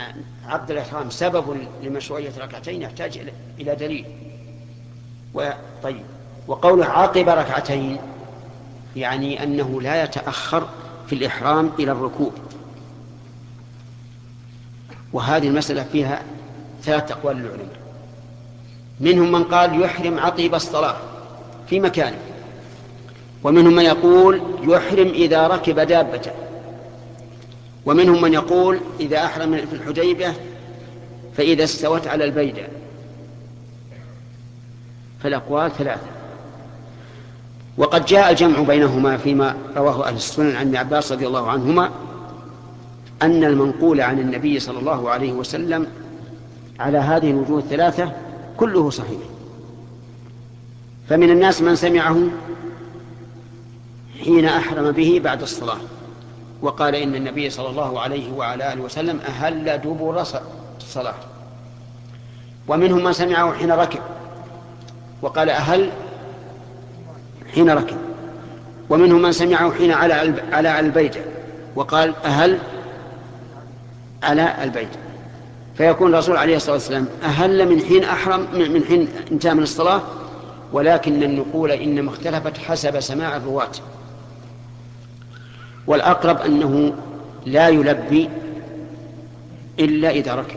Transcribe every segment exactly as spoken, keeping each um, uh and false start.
عقد الإحرام سبب لمشروعية ركعتين يحتاج إلى دليل. وطيب، وقوله عقب ركعتين يعني أنه لا يتأخر في الإحرام إلى الركوع، وهذه المسألة فيها ثلاث أقوال للعلماء. منهم من قال يحرم عقب الصلاة في مكانه، ومنهم من يقول يحرم إذا ركب دابته، ومنهم من يقول إذا أحرم في الحديبية فإذا استوت على البيدة. فالأقوال ثلاثة، وقد جاء الجمع بينهما فيما رواه أهل السنن عن ابن عباس رضي الله عنهما أن المنقول عن النبي صلى الله عليه وسلم على هذه الوجوه الثلاثة كله صحيح. فمن الناس من سمعه حين أحرم به بعد الصلاة وقال إن النبي صلى الله عليه وعلى آله وسلم أهل دبر الصلاة، ومنهم من سمعه حين ركب وقال أهل حين ركب، ومنهم من سمعه حين على على البيت وقال أهل على البيت. فيكون الرسول عليه الصلاة والسلام أهل من حين أحرم من حين انتهى من الصلاة، ولكن النقول إنما اختلفت حسب سماع الرواة. والأقرب أنه لا يلبي إلا إذا ركب،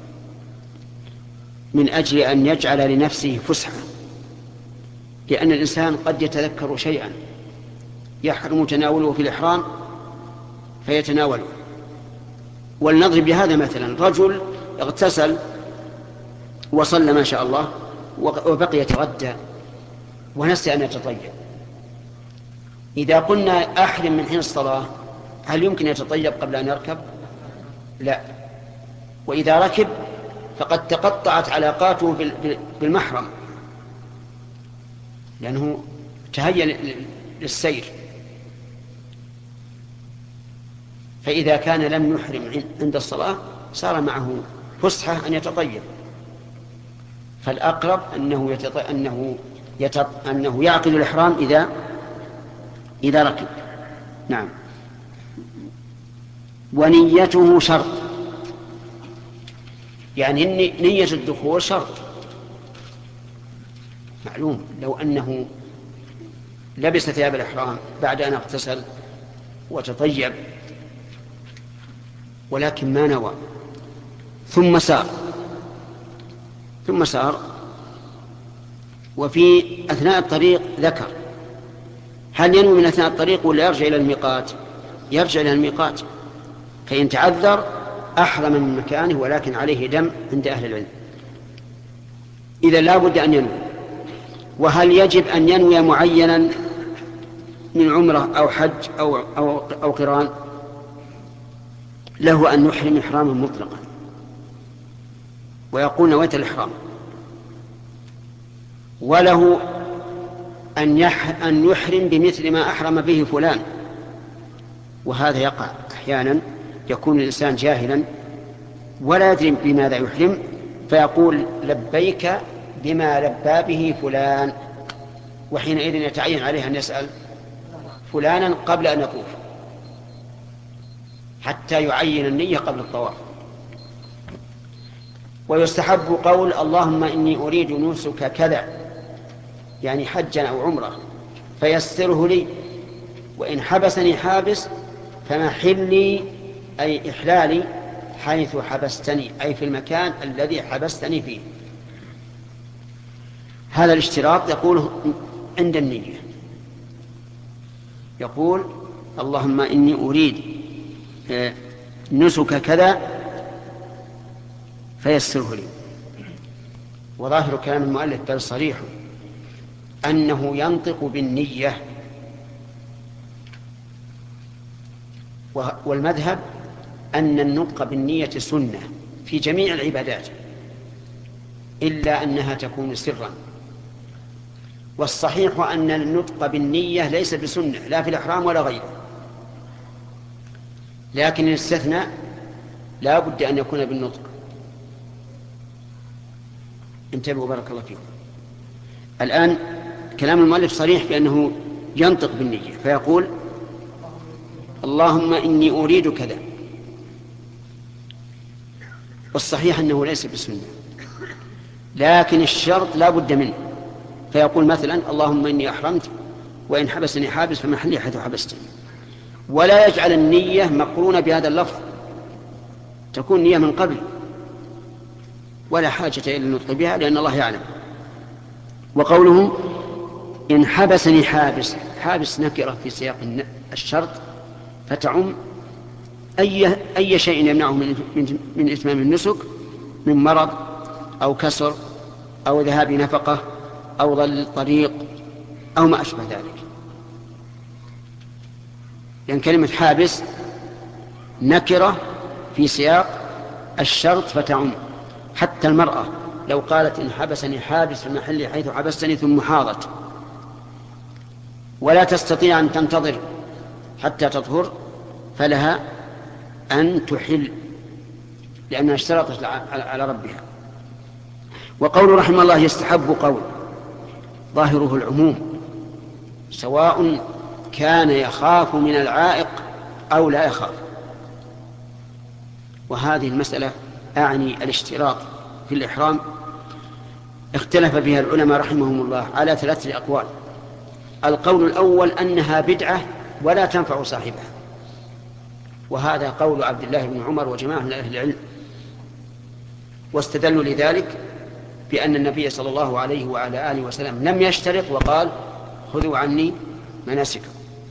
من أجل أن يجعل لنفسه فسحة، لأن الإنسان قد يتذكر شيئا يحرم تناوله في الإحرام فيتناوله. ولنضرب بهذا مثلا، رجل اغتسل وصلى ما شاء الله وبقي يتغدى ونسي أن يتطيب. إذا قلنا أحرم من حين الصلاة هل يمكن يتطيب قبل أن يركب؟ لا. وإذا ركب فقد تقطعت علاقاته بالمحرم لأنه تهيأ للسير. فإذا كان لم يحرم عند الصلاة صار معه فسحة أن يتطيب. فالأقرب أنه, يتط... أنه, يتط... أنه يعقد الإحرام إذا إذا ركب. نعم. ونيته شرط، يعني نية الدخول شرط معلوم. لو أنه لبس ثياب الإحرام بعد أن اغتسل وتطيب ولكن ما نوى ثم سار ثم سار وفي أثناء الطريق ذكر، هل ينوي من أثناء الطريق ولا يرجع إلى الميقات؟ يرجع إلى الميقات. فإن تعذر أحرم من مكانه ولكن عليه دم عند أهل العلم. إذا لا بد أن ينوي. وهل يجب أن ينوي معينا من عمرة أو حج أو, أو, أو قران؟ له أن يحرم إحراما مطلقا ويقول نويت الإحرام، وله أن, يح أن يحرم بمثل ما أحرم به فلان. وهذا يقع أحيانا، يكون الإنسان جاهلا ولا يدري بماذا يحرم فيقول لبيك بما لبى به فلان، وحينئذ يتعين عليه أن يسأل فلانا قبل أن يطوف حتى يعين النية قبل الطواف. ويستحب قول اللهم إني أريد نسك كذا، يعني حجا أو عمره، فيسره لي، وإن حبسني حابس فمحلي أي إحلالي حيث حبستني، أي في المكان الذي حبستني فيه. هذا الاشتراط يقوله عند النية، يقول اللهم إني أريد نسك كذا فيسره لي. وظاهر كلام المؤلف بل صريح أنه ينطق بالنية، والمذهب أن النطق بالنية سنة في جميع العبادات إلا أنها تكون سرا. والصحيح أن النطق بالنية ليس بسنة لا في الإحرام ولا غيره، لكن الاستثناء لا بد أن يكون بالنطق. انتبهوا بارك الله فيكم. الآن كلام المؤلف صريح بأنه ينطق بالنية، فيقول اللهم إني أريد كذا، والصحيح أنه ليس بسنة، لكن الشرط لا بد منه. فيقول مثلا اللهم إني أحرمت وإن حبسني حابس فمحلي حيث حبستني، ولا يجعل النية مقرونة بهذا اللفظ، تكون نية من قبل ولا حاجة إلى النطق بها لأن الله يعلم. وقوله إن حبسني حابس، حابس نكرة في سياق الشرط فتعم أي, أي شيء يمنعه من, من, من إتمام النسك من مرض أو كسر أو ذهاب نفقة أو ضل الطريق أو ما أشبه ذلك. لأن يعني كلمة حابس نكرة في سياق الشرط فتعم. حتى المرأة لو قالت إن حبسني حابس في محلي حيث حبستني ثم حاضت ولا تستطيع أن تنتظر حتى تطهر فلها أن تحل لأنها اشترطت على ربها. وقول رحمه الله يستحب قول ظاهره العموم سواء كان يخاف من العائق أو لا يخاف. وهذه المسألة أعني الاشتراط في الإحرام اختلف فيها العلماء رحمهم الله على ثلاثة أقوال. القول الأول أنها بدعة ولا تنفع صاحبها، وهذا قول عبد الله بن عمر وجماعة من أهل العلم، واستدلوا لذلك بأن النبي صلى الله عليه وعلى آله وسلم لم يشترط وقال خذوا عني مناسككم.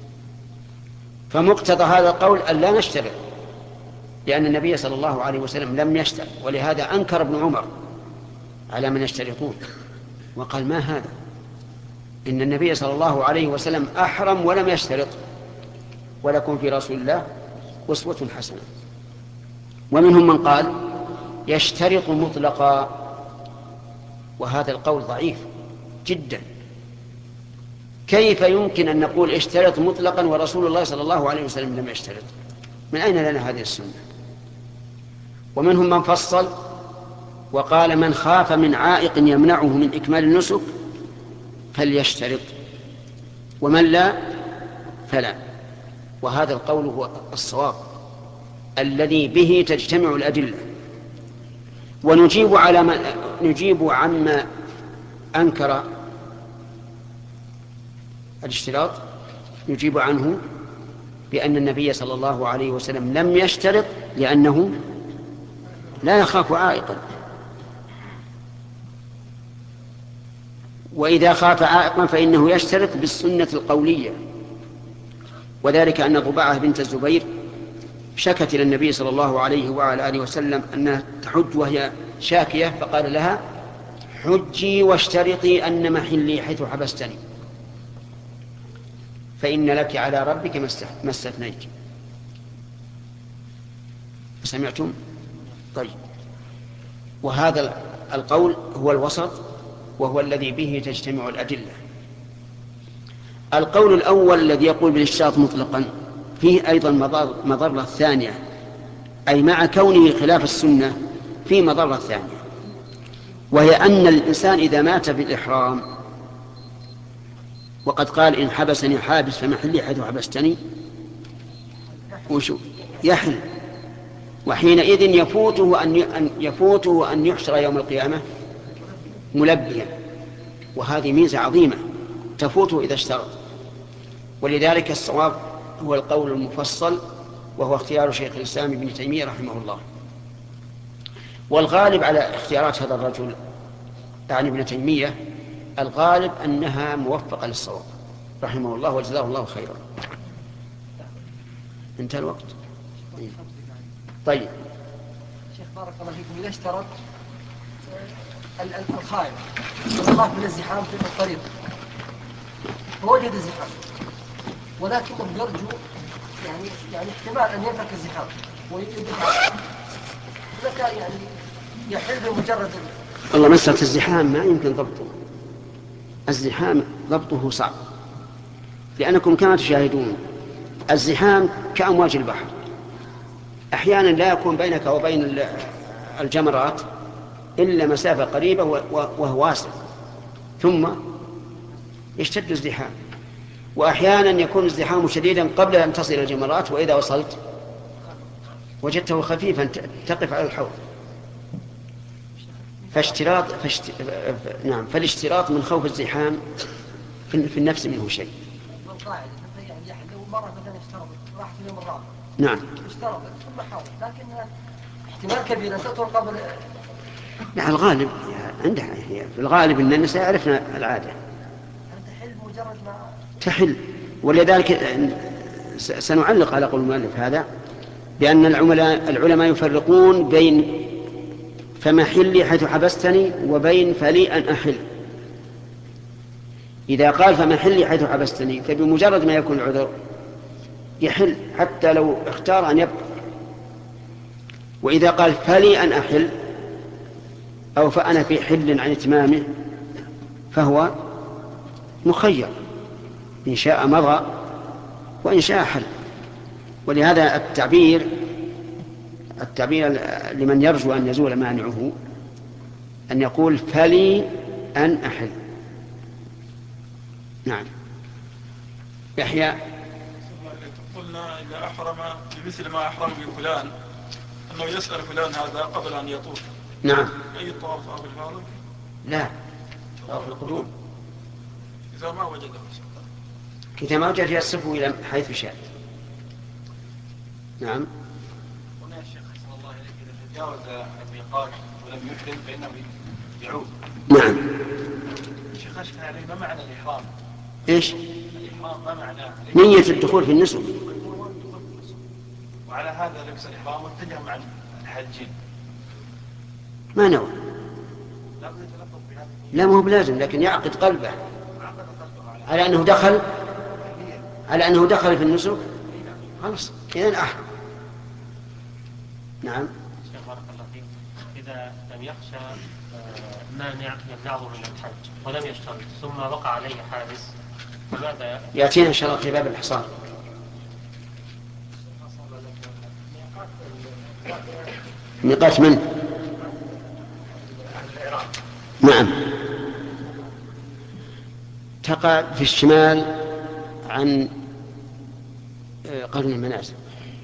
فمقتضى هذا القول أن لا نشترط لأن النبي صلى الله عليه وسلم لم يشترط، ولهذا أنكر ابن عمر على من يشترطون وقال ما هذا، إن النبي صلى الله عليه وسلم أحرم ولم يشترط، ولكم في رسول الله أسوة حسنة. ومنهم من قال يشترط مطلقا، وهذا القول ضعيف جدا. كيف يمكن أن نقول اشترط مطلقا ورسول الله صلى الله عليه وسلم لم يشترط؟ من أين لنا هذه السنة؟ ومنهم من فصل وقال من خاف من عائق يمنعه من إكمال النسك فليشترط، ومن لا فلا. وهذا القول هو الصواب الذي به تجتمع الأدلة. ونجيب على ما نجيب عما أنكر الاشتراط، نجيب عنه بأن النبي صلى الله عليه وسلم لم يشترط لأنه لا يخاف عائقا، وإذا خاف عائقا فإنه يشترط بالسنة القولية. وذلك أن ضباعة بنت الزبير شكت إلى النبي صلى الله عليه وعلى آله وسلم أنها تحج وهي شاكية، فقال لها حجي واشترطي أن محلي حيث حبستني فإن لك على ربك ما استثنيت. سمعتم؟ طيب. وهذا القول هو الوسط وهو الذي به تجتمع الأدلة. القول الأول الذي يقول بالاشتراط مطلقا فيه أيضا مضرة ثانية، أي مع كونه خلاف السنة فيه مضرة ثانية، وهي أن الإنسان إذا مات في الإحرام وقد قال إن حبسني حابس فمحلي حيث حبستني وشو يحل، وحينئذ يفوته أن يفوته أن يحشر يوم القيامة ملبيا، وهذه ميزة عظيمة تفوته إذا اشترط. ولذلك الصواب هو القول المفصل وهو اختيار شيخ الإسلام ابن تيمية رحمه الله. والغالب على اختيارات هذا الرجل يعني ابن تيمية الغالب أنها موفقة للصواب رحمه الله وجزاه الله خيرا. انتهى الوقت. طيب شيخ بارك الله فيكم، إذا اشترط الخائف والخاف من الزحام في الطريق فوجد الزحام ولكنه يرجو يعني يعني احتمال أن يترك الزحام ويدفع لك يعني يحل بمجرد والله مسألة الزحام ما يمكن ضبطه. الزحام ضبطه صعب لأنكم كما تشاهدون الزحام كأمواج البحر، أحيانا لا يكون بينك وبين الجمرات إلا مسافة قريبة وهو واسع ثم يشتد الزحام، وأحيانا يكون الزحام شديدا قبل أن تصل إلى الجمرات، وإذا وصلت وجدته خفيفا تقف على الحوض. فاشتراط فاشت... نعم فالاشتراط من خوف الزحام في, في النفس منه شيء. القاعدة يعني لو مرة مثلا اشترط راح في اليوم الرابع. نعم. اشترط ثم حاول لكن احتمال كبير أن تطول قبل. لا الغالب عندها في الغالب أن النساء عرفنا العادة. تحل مجرد ما تحل. ولذلك سنعلق على قول المؤلف هذا بأن العملاء العلماء يفرقون بين فمحلي حيث حبستني وبين فلي أن أحل. إذا قال فمحلي حيث حبستني فبمجرد ما يكون العذر يحل حتى لو اختار أن يبقى. وإذا قال فلي أن أحل أو فأنا في حل عن إتمامه فهو مخير إن شاء مضى وإن شاء حل. ولهذا التعبير التعبير لمن يرجو أن يزول مانعه أن يقول فلي أن أحل. نعم. يحيى. قلنا إذا أحرم بمثل ما أحرم بفلان أنه يسأل فلان هذا قبل أن يطوف. نعم. أي طواف طواف الفاضل؟ لا طواف القدوم. إذا ما وجده إذا ما وجد يصفه إلى حيث شاء. نعم. هنا يا شيخ صلى الله عليه وسلم إذا تجاوز الميقات ولم يحرم فإنه يعود. نعم. شيخ أشكل عليه ما معنى الإحرام؟ إيش؟ الإحرام ما معناه؟ نية الدخول في النسك. وعلى هذا لبس الإحرام واتجه مع الحاجين. ما نوى. لا مو بلازم لكن يعقد قلبه على أنه دخل على أنه دخل في النسك خلاص إذن أحرم. نعم. شيخ بارك الله فيك. إذا لم يخشى مانع يمنعه من الحج ولم يشترط ثم وقع عليه حادث فماذا يأتينا إن شاء الله في باب الحصار. ميقات من؟ نعم. تقع في الشمال عن قرن المنازل.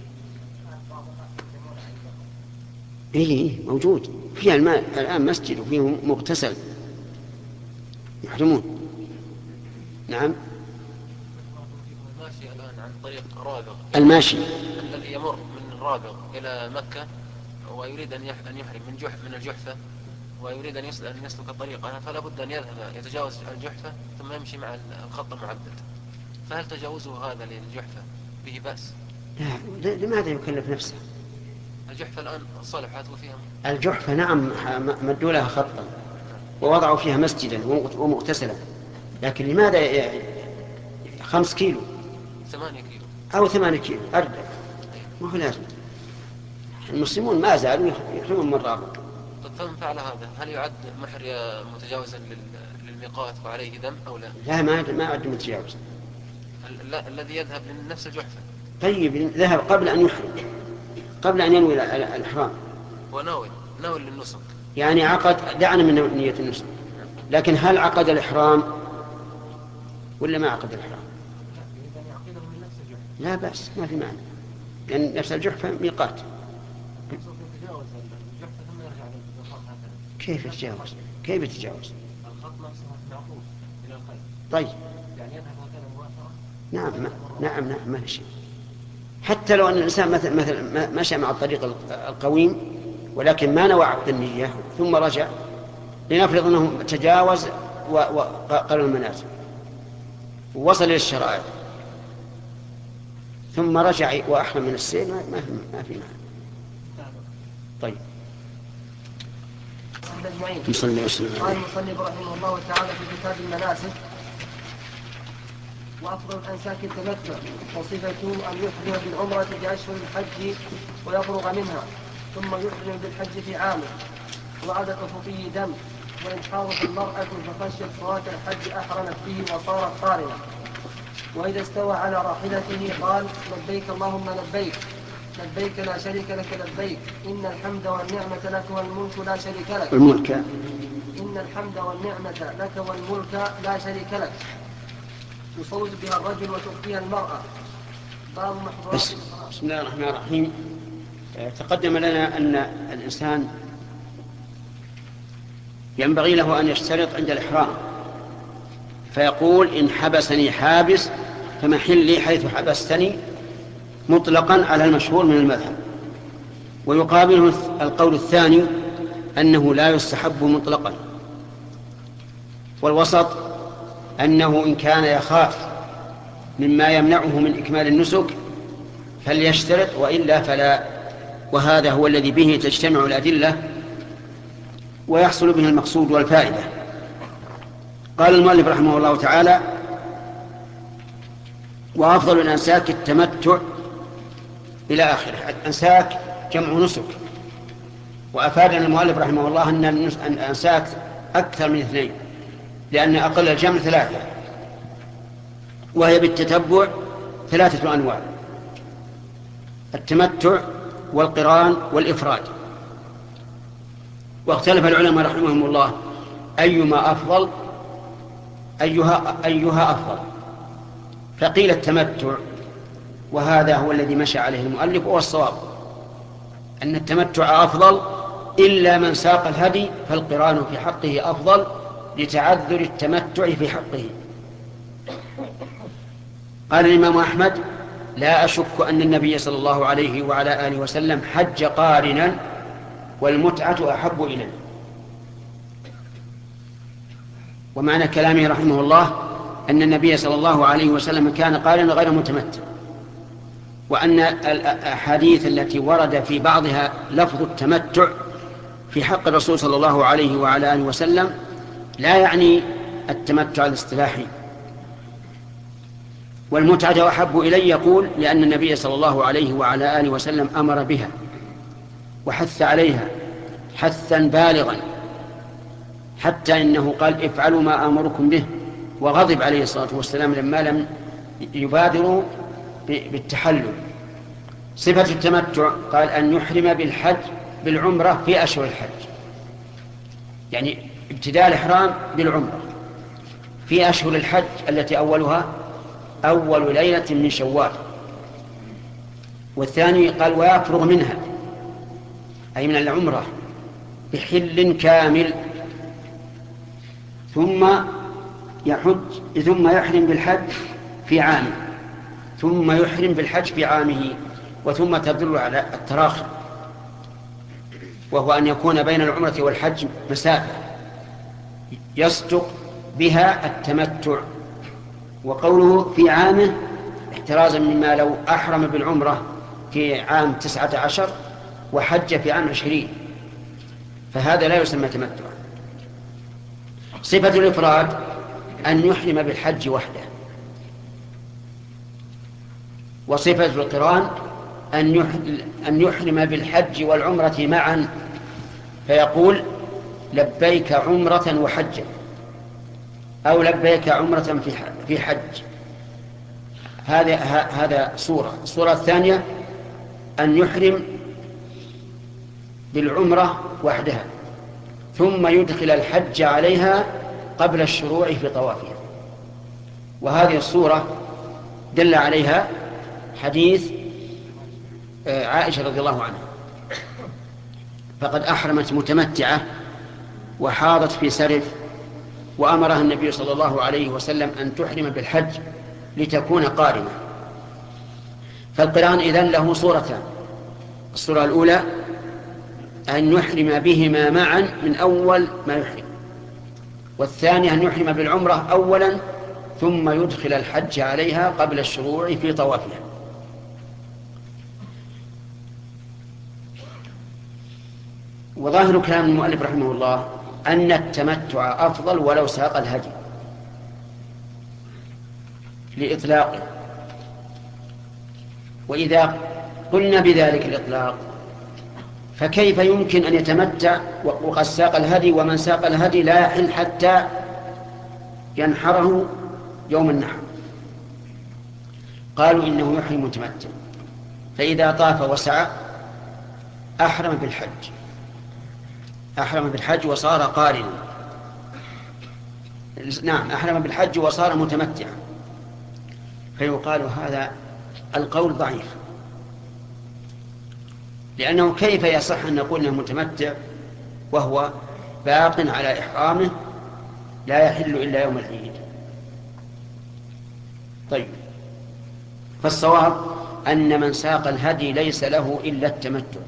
إيه موجود فيها الماء الآن مسجد وفيه مغتسل يحرمون. نعم. الماشي الآن عن طريق رابغ الماشي الذي يمر من رابغ إلى مكة ويريد أن يحرم من جح من الجحفة ويريد أن يسلك طريقها فلا بد أن يذهب يتجاوز الجحفة ثم يمشي مع الخط المعدد. فهل تجاوزه هذا للجحفة به بأس؟ لا لماذا يكلف نفسه؟ الجحفة الآن صلحت وفيها الجحفة نعم مدوا لها خطا ووضعوا فيها مسجدا ومغتسلا لكن لماذا خمس كيلو ثمانية كيلو أو ثمانية كيلو أردى ما هو لازم. المسلمون ما زالوا يحرمون من رابط. فمن فعل هذا هل يعد محر متجاوزا للميقات وعليه دم أو لا؟ لا ما ما يعد متجاوزا. الذي يذهب لنفس الجحفة. طيب ذهب قبل أن يحرم قبل أن ينوي الإحرام. وناوي ناوي للنسك. يعني عقد دعنا من نية النسك لكن هل عقد الإحرام ولا ما عقد الإحرام؟ لا بأس ما في معنى لأن نفس الجحفة ميقات. كيف يتجاوز؟ كيف يتجاوز؟ الخط نفسه معطوف إلى الخير. طيب. يعني يذهب هكذا مباشرة. نعم ما نعم نعم ما في شيء. حتى لو أن الإنسان مثل مثل مشى مع الطريق القويم ولكن ما نوى عقد النية ثم رجع لنفرض أنه تجاوز وقرن المنازل ووصل إلى الشرائع ثم رجع وأحرم من السير ما في ما في معنى. طيب. مصلي وسلم. قال المصنف رحمه الله تعالى في كتاب المناسك وأفضل الأنساك التمتع وصفته أن يحرم بالعمرة بأشهر الحج ويفرغ منها ثم يحرم بالحج في عامه وعدد فيه دم وإن حاضت المرأة فخشيت فوات الحج أحرمت به وصارت قارنة. وإذا استوى على راحلته قال لبيك اللهم لبيك لبيك لا شريك لك لبيك إن الحمد والنعمة لك والملك لا شريك لك الملك إن الحمد والنعمة لك والملك لا شريك لك يصوت بها الرجل وتخفيها المرأة. باب محظورات. بسم الله الرحمن الرحيم. تقدم لنا أن الإنسان ينبغي له أن يشترط عند الإحرام، فيقول إن حبسني حابس فمحلي حيث حبستني، مطلقا على المشهور من المذهب. ويقابله القول الثاني أنه لا يستحب مطلقا، والوسط أنه إن كان يخاف مما يمنعه من إكمال النسك فليشترط، وإلا فلا. وهذا هو الذي به تجتمع الأدلة ويحصل به المقصود والفائدة. قال المؤلف رحمه الله تعالى: وأفضل الأنساك التمتع إلى آخره. الأنساك جمع نسك، وأفادنا المؤلف رحمه الله أن الأنساك أكثر من اثنين، لأن أقل الجمع ثلاثة، وهي بالتتبع ثلاثة أنواع: التمتع والقران والإفراد. واختلف العلماء رحمهم الله أيما أفضل، أيها, أيها أفضل. فقيل التمتع، وهذا هو الذي مشى عليه المؤلف، والصواب أن التمتع أفضل، إلا من ساق الهدي فالقران في حقه أفضل لتعذر التمتع في حقه. قال الإمام أحمد: لا أشك أن النبي صلى الله عليه وعلى آله وسلم حج قارنا والمتعة أحب إليه. ومعنى كلامه رحمه الله أن النبي صلى الله عليه وسلم كان قارنا غير متمتع، وأن الأحاديث التي ورد في بعضها لفظ التمتع في حق الرسول صلى الله عليه وعلى آله وسلم لا يعني التمتع الاصطلاحي. والمتعة أحب إلي يقول لأن النبي صلى الله عليه وعلى آله وسلم أمر بها وحث عليها حثا بالغا، حتى إنه قال: افعلوا ما أمركم به، وغضب عليه الصلاة والسلام لما لم يبادروا بالتحلل. صفة التمتع قال: أن يحرم بالحج بالعمرة في أشهر الحج، يعني ابتداء الإحرام بالعمرة في أشهر الحج التي أولها أول ليلة من شوال. والثاني قال: ويفرغ منها، أي من العمرة، بحل كامل، ثم يحج ثم يحرم بالحج في عامه، ثم يحرم بالحج في عامه، وثم تدل على التراخي، وهو أن يكون بين العمرة والحج مسافة يصدق بها التمتع. وقوله في عامه احترازا مما لو أحرم بالعمرة في عام تسعة عشر وحج في عام عشرين، فهذا لا يسمى تمتع. صفة الإفراد أن يحرم بالحج وحده. وصفة القران أن يحرم بالحج والعمرة معا، فيقول: لبيك عمرة وحجا، أو لبيك عمرة في حج. هذا هذا صورة. الصورة الثانية أن يحرم بالعمرة وحدها، ثم يدخل الحج عليها قبل الشروع في طوافها. وهذه الصورة دل عليها حديث عائشة رضي الله عنها، فقد أحرمت متمتعة وحاضت في سرف، وأمرها النبي صلى الله عليه وسلم أن تحرم بالحج لتكون قارنة. فالقران إذن له صورتان: الصورة الأولى أن يحرم بهما معا من أول ما يحرم، والثانية أن يحرم بالعمرة أولا ثم يدخل الحج عليها قبل الشروع في طوافها. وظاهر كلام المؤلف رحمه الله أن التمتع أفضل ولو ساق الهدي لإطلاقه. وإذا قلنا بذلك الإطلاق فكيف يمكن أن يتمتع وقد ساق الهدي، ومن ساق الهدي لا يحل حتى ينحره يوم النحر؟ قالوا إنه يحرم متمتع، فإذا طاف وسعى أحرم بالحج أحرم بالحج وصار قارنا. نعم، أحرم بالحج وصار متمتعا. فيقال هذا القول ضعيف، لأنه كيف يصح أن نقول أنه متمتع وهو باق على إحرامه لا يحل إلا يوم العيد. طيب، فالصواب أن من ساق الهدي ليس له إلا التمتع.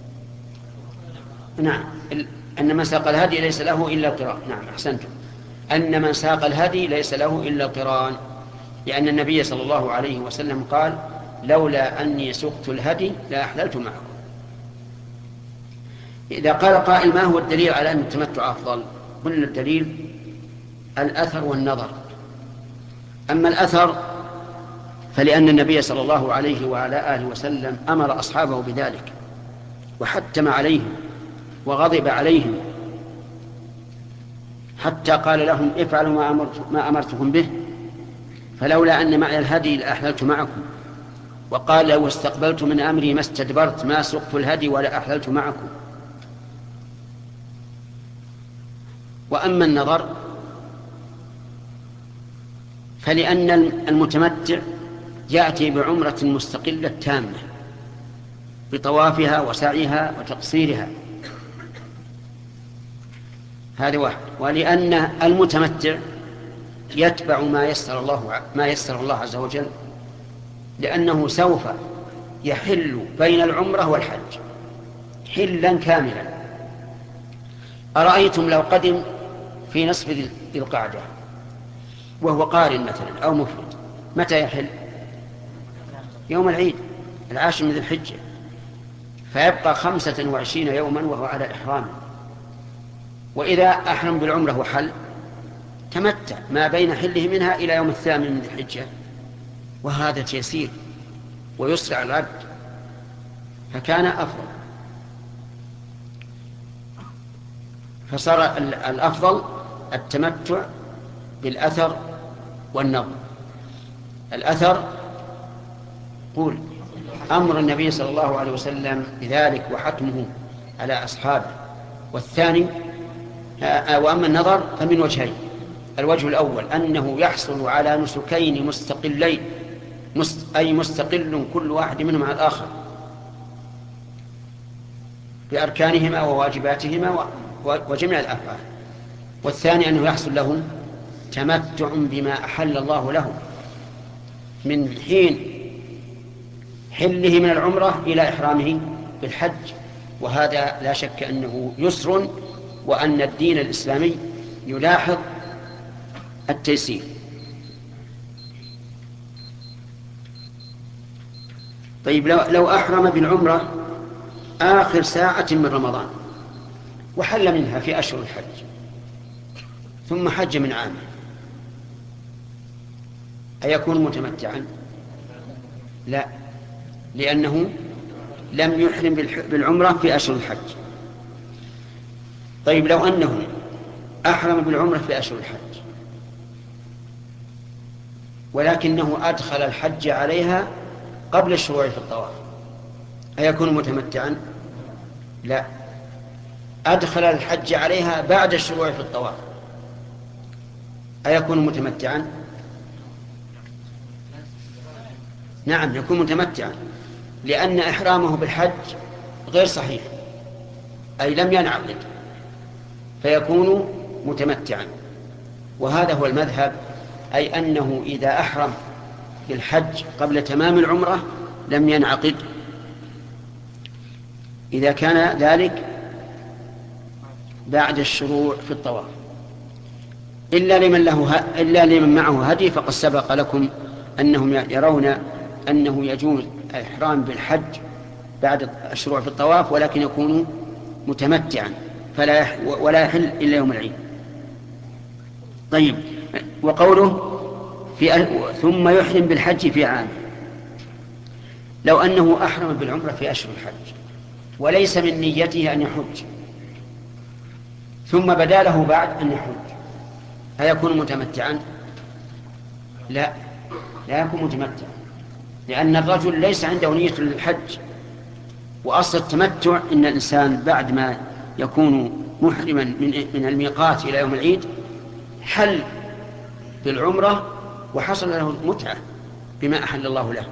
نعم، أن من ساق الهدي ليس له إلا القران. نعم، أحسنتم. أن من ساق الهدي ليس له إلا القران، لأن النبي صلى الله عليه وسلم قال: لولا أني سقت الهدي لأحللت معكم. إذا قال قائل: ما هو الدليل على أن التمتع أفضل؟ قلنا الدليل الأثر والنظر. أما الأثر فلأن النبي صلى الله عليه وعلى آله وسلم أمر أصحابه بذلك وحتم عليهم وغضب عليهم، حتى قال لهم: افعلوا ما, أمرت ما أمرتكم به، فلولا أن معي الهدي لأحللت معكم. وقال: لو استقبلت من أمري ما استدبرت ما سقت الهدي ولا أحللت معكم. وأما النظر فلأن المتمتع يأتي بعمرة مستقلة تامة بطوافها وسعيها وتقصيرها، هذا واحد. ولأن المتمتع يتبع ما يسر الله ما يسر الله عز وجل، لأنه سوف يحل بين العمرة والحج حلا كاملا. أرأيتم لو قدم في نصف ذي القعدة وهو قارن مثلا أو مفرد، متى يحل؟ يوم العيد العاشر من ذي الحجة، فيبقى خمسة وعشرين يوما وهو على إحرامه. وإذا أحرم بالعمرة وحل تمتع ما بين حله منها إلى يوم الثامن من ذي الحجة، وهذا تيسير ويسرع العبد، فكان أفضل. فصار الأفضل التمتع بالأثر والنظر. الأثر قول أمر النبي صلى الله عليه وسلم بذلك وحتمه على أصحابه. والثاني وأما النظر فمن وجهين: الوجه الأول أنه يحصل على نسكين مستقلين، أي مستقل كل واحد منهم على الآخر بأركانهما وواجباتهما وجميع الأفعال. والثاني أنه يحصل له تمتع بما أحل الله له من حين حله من العمرة إلى إحرامه بالحج، وهذا لا شك أنه يسر، وأن الدين الإسلامي يلاحظ التيسير. طيب، لو, لو أحرم بالعمرة آخر ساعة من رمضان وحل منها في أشهر الحج ثم حج من عامه، أيكون متمتعا؟ لا، لأنه لم يحرم بالعمرة في أشهر الحج. طيب، لو أنه أحرم بالعمرة في أشهر الحج ولكنه أدخل الحج عليها قبل الشروع في الطواف، أيكون متمتعا؟ لا، أدخل الحج عليها بعد الشروع في الطواف، أيكون متمتعا؟ نعم، يكون متمتعا، لأن إحرامه بالحج غير صحيح، أي لم ينعقد، فيكون متمتعا. وهذا هو المذهب، أي أنه إذا أحرم بالحج قبل تمام العمرة لم ينعقد، إذا كان ذلك بعد الشروع في الطواف، إلا لمن له إلا لمن معه هدي، فقد سبق لكم أنهم يرون أنه يجوز الإحرام بالحج بعد الشروع في الطواف، ولكن يكون متمتعا فلا يح ولا يحل إلا يوم العيد. طيب، وقوله في ثم يحرم بالحج في عام، لو أنه أحرم بالعمرة في أشهر الحج وليس من نيته أن يحج، ثم بدا له بعد أن يحج، هيكون متمتعا؟ لا، لا يكون متمتعا، لأن الرجل ليس عنده نية للحج. وأصل التمتع إن الإنسان بعد ما يكون محرما من من الميقات إلى يوم العيد حل بالعمرة وحصل له متعة بما أحل الله له.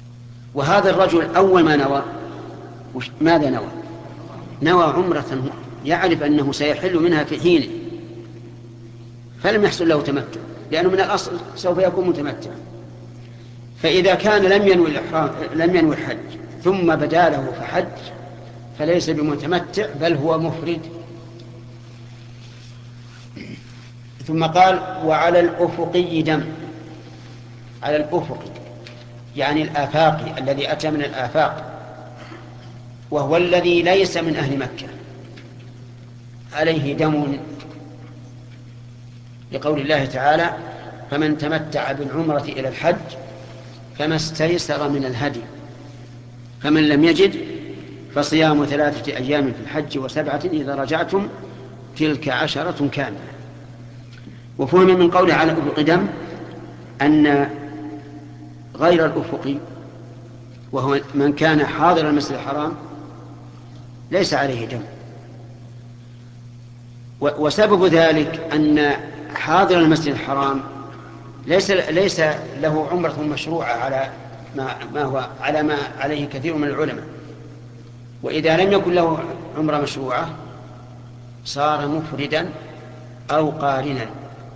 وهذا الرجل أول ما نوى ماذا نوى؟ نوى عمرة يعرف أنه سيحل منها في حينه فلم يحصل له تمتع، لأنه من الأصل سوف يكون متمتع. فإذا كان لم ينوي الإحرام لم ينوي الحج ثم بدا له فحج فليس بمتمتع بل هو مفرد. ثم قال وعلى الأفقي دم. على الأفقي يعني الآفاقي الذي أتى من الآفاق وهو الذي ليس من أهل مكة عليه دم، لقول الله تعالى فمن تمتع بالعمرة إلى الحج فما استيسر من الهدي فمن لم يجد فصيام ثلاثة أيام في الحج وسبعة إذا رجعتم تلك عشرة كاملة. وفهم من قوله على الأفق دم أن غير الأفق وهو من كان حاضر المسجد الحرام ليس عليه دم، وسبب ذلك أن حاضر المسجد الحرام ليس ليس له عمرة مشروعة على ما, ما هو على ما عليه كثير من العلماء، وإذا لم يكن له عمرة مشروعة صار مفردا أو قارنا.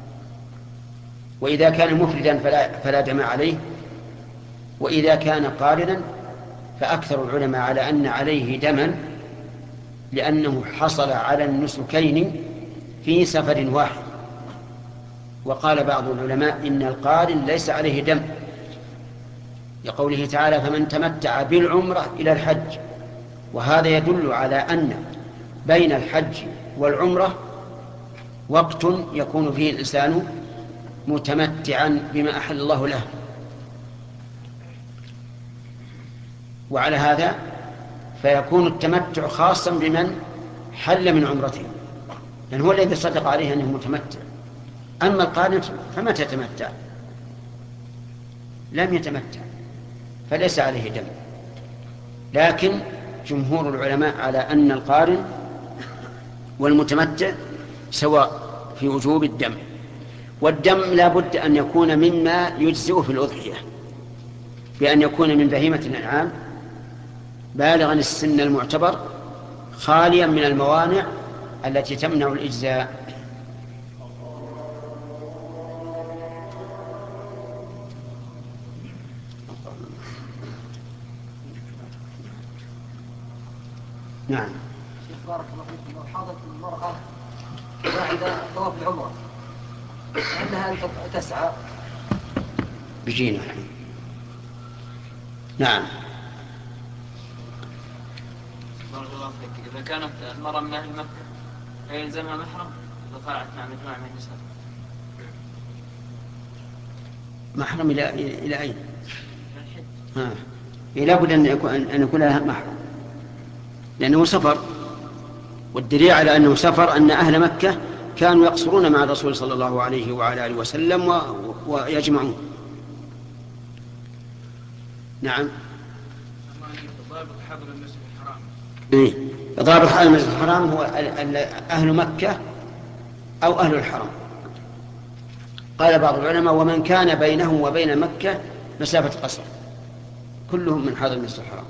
وإذا كان مفردا فلا, فلا دم عليه، وإذا كان قارنا فأكثر العلماء على أن عليه دما لأنه حصل على النسكين في سفر واحد. وقال بعض العلماء إن القارن ليس عليه دم لقوله تعالى فمن تمتع بالعمرة إلى الحج، وهذا يدل على أن بين الحج والعمرة وقت يكون فيه الإنسان متمتعا بما أحل الله له. وعلى هذا فيكون التمتع خاصا بمن حل من عمرته لأن هو الذي صدق عليه أنه متمتع. أما القارن فمتى يتمتع؟ لم يتمتع فليس عليه دم. لكن جمهور العلماء على أن القارن والمتمتع سواء في وجوب الدم، والدم لا بد أن يكون مما يجزئ في الأضحية بأن يكون من بهيمة الأنعام بالغا السن المعتبر خاليا من الموانع التي تمنع الإجزاء. نعم. شيخ بارك الله فيكم، لو حاضت المرأة بعد طواف العمرة أنها أن تسعى بجينا الحين. نعم. بارك الله فيك، إذا كانت المرأة من أهل مكة فيلزمها محرم إذا طلعت مع مجموعة من النساء؟ محرم إلى إلى أين؟ ها. لا بد أن يكون أن يكون لها محرم لأنه سفر، والدليل على أنه سفر أن أهل مكة كانوا يقصرون مع الرسول صلى الله عليه وعلى آله وسلم و... ويجمعون. نعم. ضابط حضر المسجد الحرام. إيه. ضابط حضر المسجد الحرام هو أهل مكة أو أهل الحرم. قال بعض العلماء ومن كان بينه وبين مكة مسافة قصر كلهم من حضر المسجد الحرام.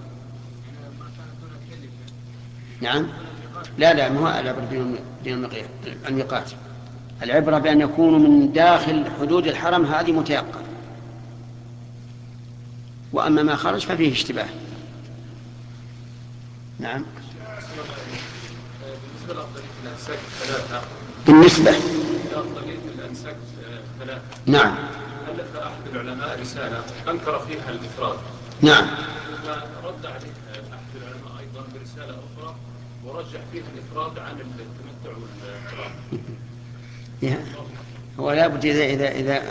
نعم. لا لا ما هو العبرة بين الميقات، العبرة بأن يكونوا من داخل حدود الحرم هذه متيقن، وأما ما خرج ففيه اشتباه. نعم. بالنسبة لأفضلية الأنساك الثلاثة بالنسبة لأفضلية الأنساك الثلاثة نعم ألف أحد العلماء رسالة أنكر فيها الإفراد. نعم. ثم رد عليه أحد العلماء أيضا برسالة أخرى ورجح فيها الإفراد عن التمتع والقران. هو لا بد إذا إذا إذا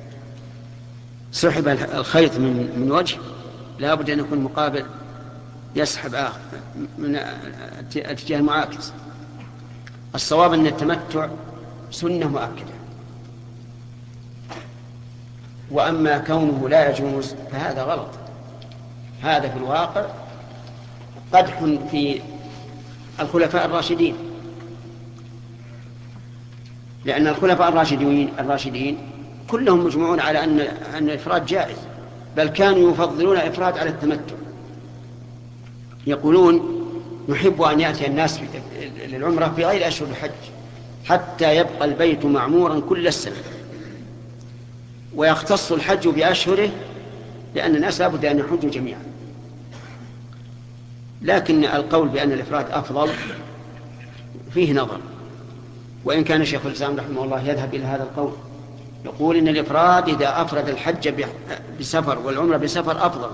سحب الخيط من من وجه لا بد أن يكون مقابل يسحب آخر من الاتجاه المعاكس. الصواب أن التمتع سنة مؤكدة، وأما كونه لا يجوز فهذا غلط. هذا في الواقع قدح في الخلفاء الراشدين، لأن الخلفاء الراشدين الراشدين كلهم مجمعون على أن أن الإفراد جائز، بل كانوا يفضلون الإفراد على التمتع. يقولون نحب أن يأتي الناس للعمرة في غير أشهر الحج حتى يبقى البيت معمورا كل السنة، ويختص الحج بأشهره لأن الناس لابد أن يحجوا جميعا. لكن القول بأن الإفراد أفضل فيه نظر، وإن كان شيخ الإسلام رحمه الله يذهب إلى هذا القول، يقول إن الإفراد إذا أفرد الحج بسفر والعمرة بسفر أفضل،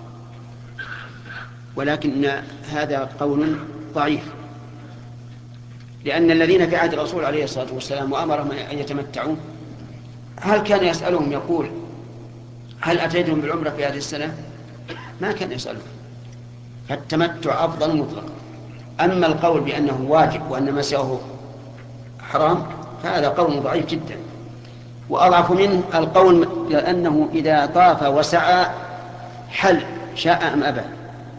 ولكن هذا قول ضعيف، لأن الذين في عهد الرسول عليه الصلاة والسلام وأمرهم أن يتمتعوا هل كان يسألهم يقول هل أتيتم بالعمرة في هذه السنة؟ ما كان يسألهم، فالتمتع أفضل مطلقا. أما القول بأنه واجب وأن ما سواه حرام فهذا قول ضعيف جدا، وأضعف منه القول لأنه إذا طاف وسعى حل شاء أم أبى،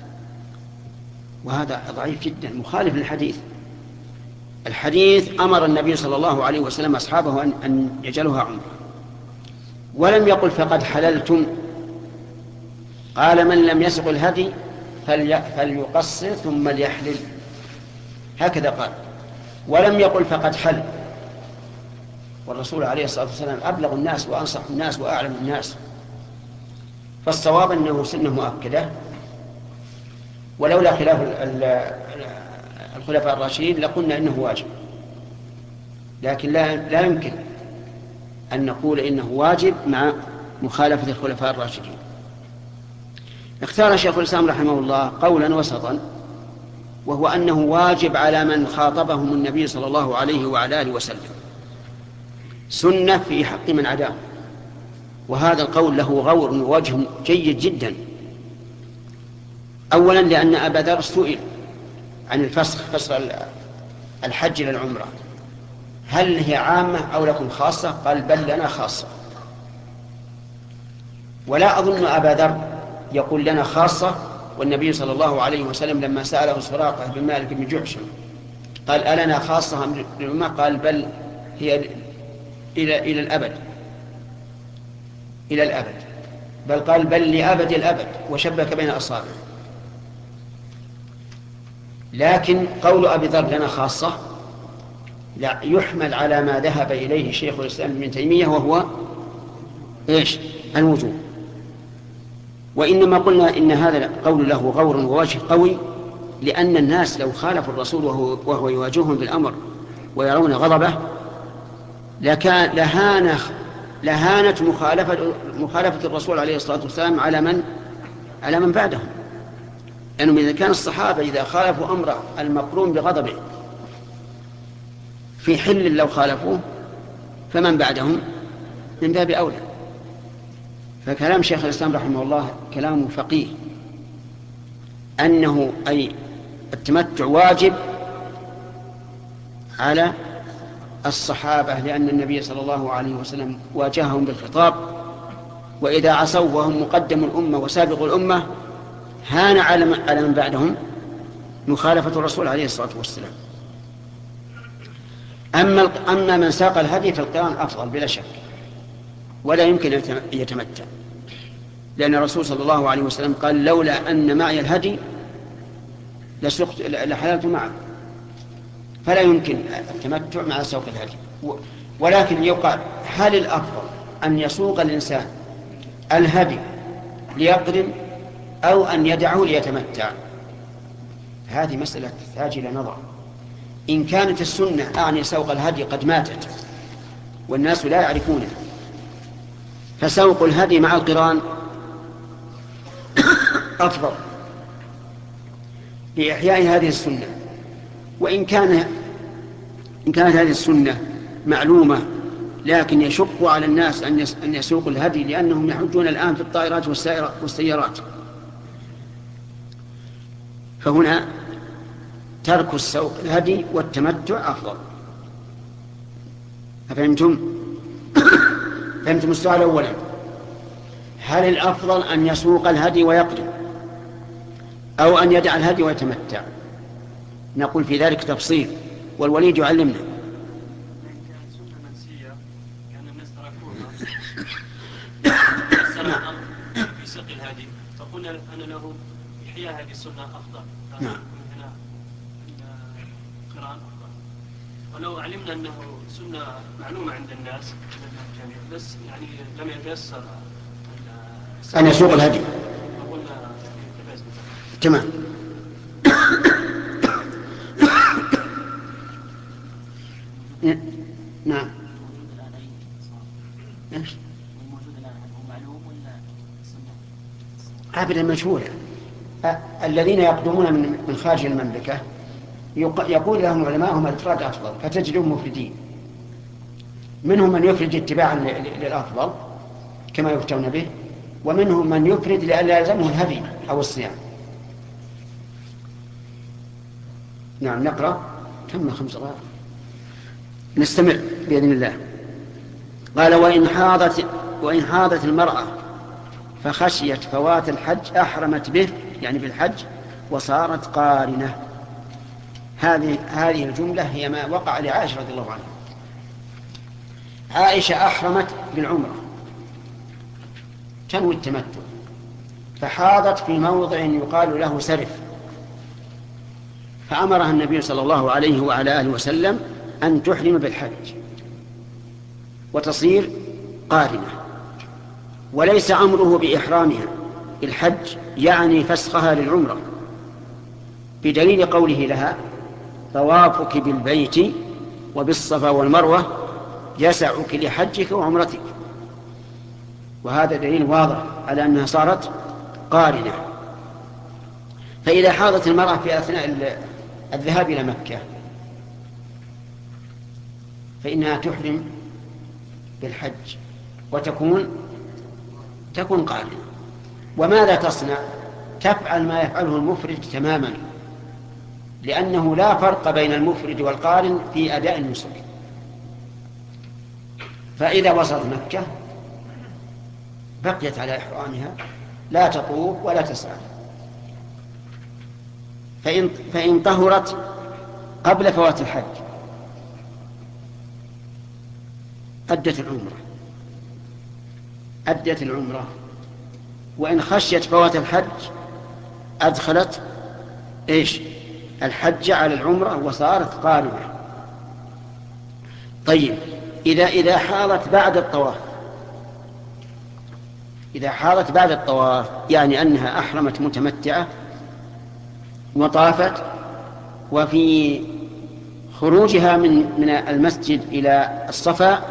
وهذا ضعيف جدا مخالف للحديث. الحديث أمر النبي صلى الله عليه وسلم أصحابه أن يجعلوها عمرة، ولم يقل فقد حللتم، قال من لم يسق الهدي فليقصر ثم ليحلل، هكذا قال، ولم يقل فقد حل. والرسول عليه الصلاة والسلام أبلغ الناس وأنصح الناس وأعلم الناس، فالصواب أنه سنة مؤكدة، ولولا خلاف الخلفاء الراشدين لقلنا إنه واجب، لكن لا, لا يمكن أن نقول إنه واجب مع مخالفة الخلفاء الراشدين. اختار شيخ الإسلام رحمه الله قولا وسطا، وهو أنه واجب على من خاطبهم النبي صلى الله عليه وعلى آله وسلم، سنة في حق من عداه. وهذا القول له غور ووجه جيد جدا. أولا لأن أبا ذر سئل عن الفسخ، فسخ الحج للعمرة، هل هي عامة أو لكم خاصة؟ قال بل لنا خاصة. ولا أظن أبا ذر يقول لنا خاصة والنبي صلى الله عليه وسلم لما سأله سراقة بن مالك بن جحشم قال ألنا خاصة أم للأمة؟ قال بل هي إلى إلى الأبد، إلى الأبد، بل قال بل لأبد الأبد، وشبك بين أصابعه. لكن قول أبي ذر لنا خاصة لا يحمل على ما ذهب إليه شيخ الإسلام ابن تيمية، وهو إيش؟ الوجوب. وإنما قلنا إن هذا قول له غور ووجه قوي، لأن الناس لو خالفوا الرسول وهو, وهو يواجههم بالأمر ويرون غضبه لكان لهان لهانت مخالفة, مخالفة الرسول عليه الصلاة والسلام على من على من بعدهم، لأنهم إذا كان الصحابة إذا خالفوا أمر المقرون بغضبه في حل لو خالفوه فمن بعدهم من باب أولى. فكلام شيخ الإسلام رحمه الله كلام فقيه، أنه أي التمتع واجب على الصحابة، لأن النبي صلى الله عليه وسلم واجههم بالخطاب، وإذا عصوا وهم مقدم الأمة وسابق الأمة هان على من بعدهم مخالفة الرسول عليه الصلاة والسلام. أما أما من ساق الهدي فالقران أفضل بلا شك، ولا يمكن أن يتمتع، لأن الرسول صلى الله عليه وسلم قال لولا أن معي الهدي لسقت لحللت معه، فلا يمكن التمتع مع سوق الهدي. ولكن يقال هل الأفضل أن يسوق الإنسان الهدي ليقدم أو أن يدعه ليتمتع؟ هذه مسألة تحتاج إلى نظر. إن كانت السنة أعني سوق الهدي قد ماتت والناس لا يعرفونه، فسوق الهدي مع القران أفضل لإحياء هذه السنة. وإن كان إن كانت هذه السنة معلومة لكن يشق على الناس أن يسوقوا الهدي لأنهم يحجون الآن في الطائرات والسيارات، فهنا ترك السوق الهدي والتمتع أفضل. أفهمتم؟ فهمتم السؤال أولا؟ هل الأفضل أن يسوق الهدي ويقدم أو أن يدع الهدي ويتمتع؟ نقول في ذلك تفصيل، والوليد يعلمنا. في سوق الهدي فقلنا أن له إحياء هذه السنة أفضل. نعم. هنا القرآن ولو علمنا أنه سنة معلومة عند الناس بس يعني لم يتيسر أن يسوق الهدي. تمام. نعم. ايش؟ ابدا مجهولا. الذين يقدمون من من خارج المملكه يقول لهم علماءهم الافراد افضل، فتجدهم مفردين. منهم من يفرد اتباعا للافضل كما يفتون به، ومنهم من يفرد لئلا يلزمه الهدي او الصيام. نعم. نقرا تم خمس دقائق نستمر بإذن الله. قال وإن حاضت وإن حاضت المرأة فخشيت فوات الحج أحرمت به يعني بالحج وصارت قارنة. هذه هذه الجملة هي ما وقع لعائشة رضي الله عنها. عائشة أحرمت بالعمرة تنوي التمتع، فحاضت في موضع يقال له سرف، فأمرها النبي صلى الله عليه وعلى آله وسلم أن تحرم بالحج وتصير قارنة، وليس أمره بإحرامها بالحج يعني فسخها للعمرة، بدليل قوله لها طوافك بالبيت وبالصفا والمروة يسعك لحجك وعمرتك، وهذا دليل واضح على أنها صارت قارنة. فإذا حاضت المرأة في أثناء الذهاب إلى مكة فإنها تحرم بالحج وتكون تكون قارنة. وماذا تصنع؟ تفعل ما يفعله المفرد تماما، لأنه لا فرق بين المفرد والقارن في أداء النسك. فإذا وصلت مكة بقيت على إحرامها لا تطوف ولا تسعى، فإن, فإن طهرت قبل فوات الحج أدت العمرة أدت العمرة وإن خشيت فوات الحج أدخلت إيش الحج على العمرة وصارت قارنة. طيب إذا إذا حاضت بعد الطواف إذا حاضت بعد الطواف يعني أنها أحرمت متمتعة وطافت، وفي خروجها من من المسجد إلى الصفا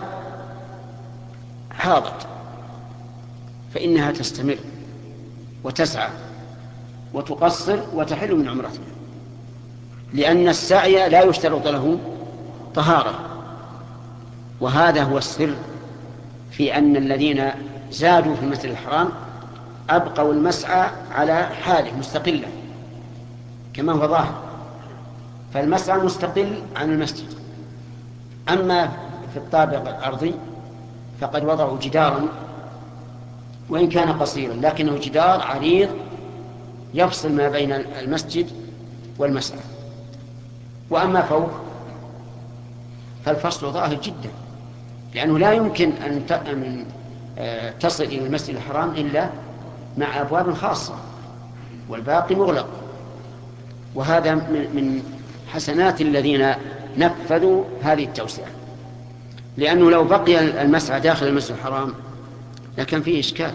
حاضت، فإنها تستمر وتسعى وتقصر وتحل من عمرتها، لأن السعي لا يشترط له طهارة. وهذا هو السر في أن الذين زادوا في المسجد الحرام أبقوا المسعى على حاله مستقلا كما هو ظاهر، فالمسعى مستقل عن المسجد. أما في الطابق الأرضي فقد وضعوا جدارا وإن كان قصيرا لكنه جدار عريض يفصل ما بين المسجد والمسعى. وأما فوق فالفصل ظاهر جدا، لأنه لا يمكن أن تصل إلى المسجد الحرام إلا مع أبواب خاصة والباقي مغلق. وهذا من حسنات الذين نفذوا هذه التوسعة، لأنه لو بقي المسعى داخل المسجد الحرام لكن فيه إشكال،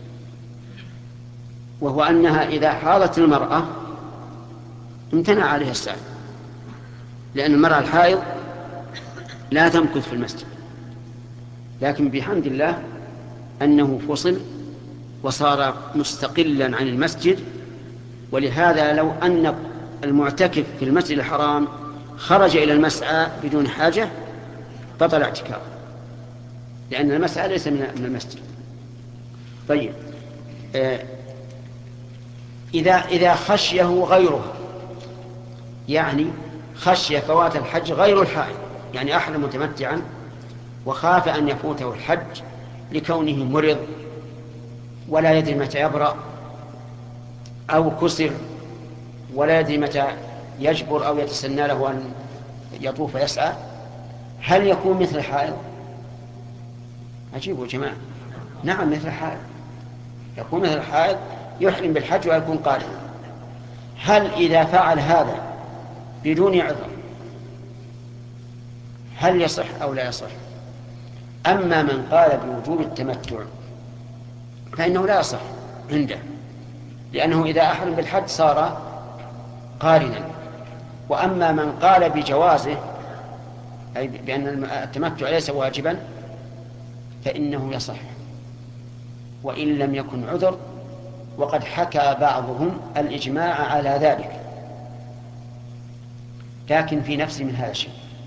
وهو أنها إذا حاضت المرأة امتنع عليها السعي، لأن المرأة الحائض لا تمكث في المسجد. لكن بحمد الله أنه فصل وصار مستقلا عن المسجد، ولهذا لو أن المعتكف في المسجد الحرام خرج إلى المسعى بدون حاجة بطل اعتكافه، لأن المسعى ليس من المسجد. طيب آه إذا إذا خشيه غيرها، يعني خشي فوات الحج غير الحائض، يعني أحرم متمتعا وخاف أن يفوته الحج لكونه مرض ولا يدري متى يبرأ أو كسر ولا يدري متى يجبر أو يتسنى له أن يطوف ويسعى، هل يكون مثل الحائض؟ عجيب يا جماعة. نعم مثل الحائض، يكون مثل الحائض يحرم بالحج ويكون قارنا. هل إذا فعل هذا بدون عذر هل يصح أو لا يصح. أما من قال بوجوب التمتع فإنه لا يصح عنده، لأنه إذا أحرم بالحج صار قارنا. وأما من قال بجوازه أي بأن التمتع ليس واجبا فإنه يصح وإن لم يكن عذر، وقد حكى بعضهم الإجماع على ذلك، لكن في نفس من هذا الشيء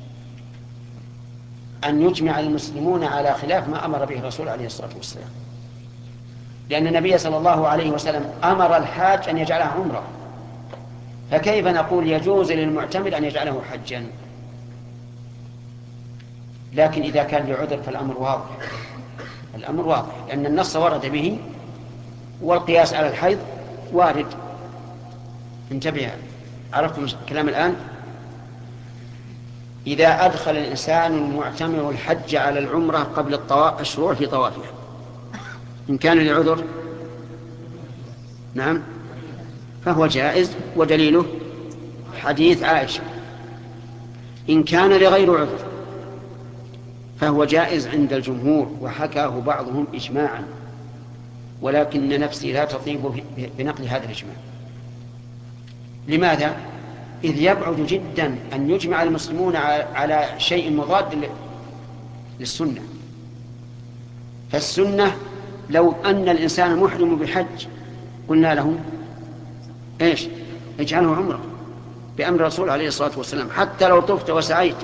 أن يجمع المسلمون على خلاف ما أمر به الرسول عليه الصلاة والسلام، لأن النبي صلى الله عليه وسلم أمر الحاج أن يجعلها عمرة، فكيف نقول يجوز للمعتمر أن يجعله حجا؟ لكن إذا كان لعذر فالأمر واضح، الأمر واضح لأن النص ورد به والقياس على الحيض وارد. انتبه، عرفتم الكلام الآن؟ إذا أدخل الإنسان المعتمر الحج على العمرة قبل الطواف الشروع في طوافه إن كان لعذر نعم فهو جائز، ودليله حديث عائشة. إن كان لغير عذر فهو جائز عند الجمهور، وحكاه بعضهم إجماعا، ولكن نفسي لا تطيب بنقل هذا الإجماع. لماذا؟ إذ يبعد جدا أن يجمع المسلمون على شيء مضاد للسنة. فالسنة لو أن الإنسان محرم بحج قلنا له إيش؟ اجعله عمره بأمر الرسول عليه الصلاة والسلام، حتى لو طفت وسعيت،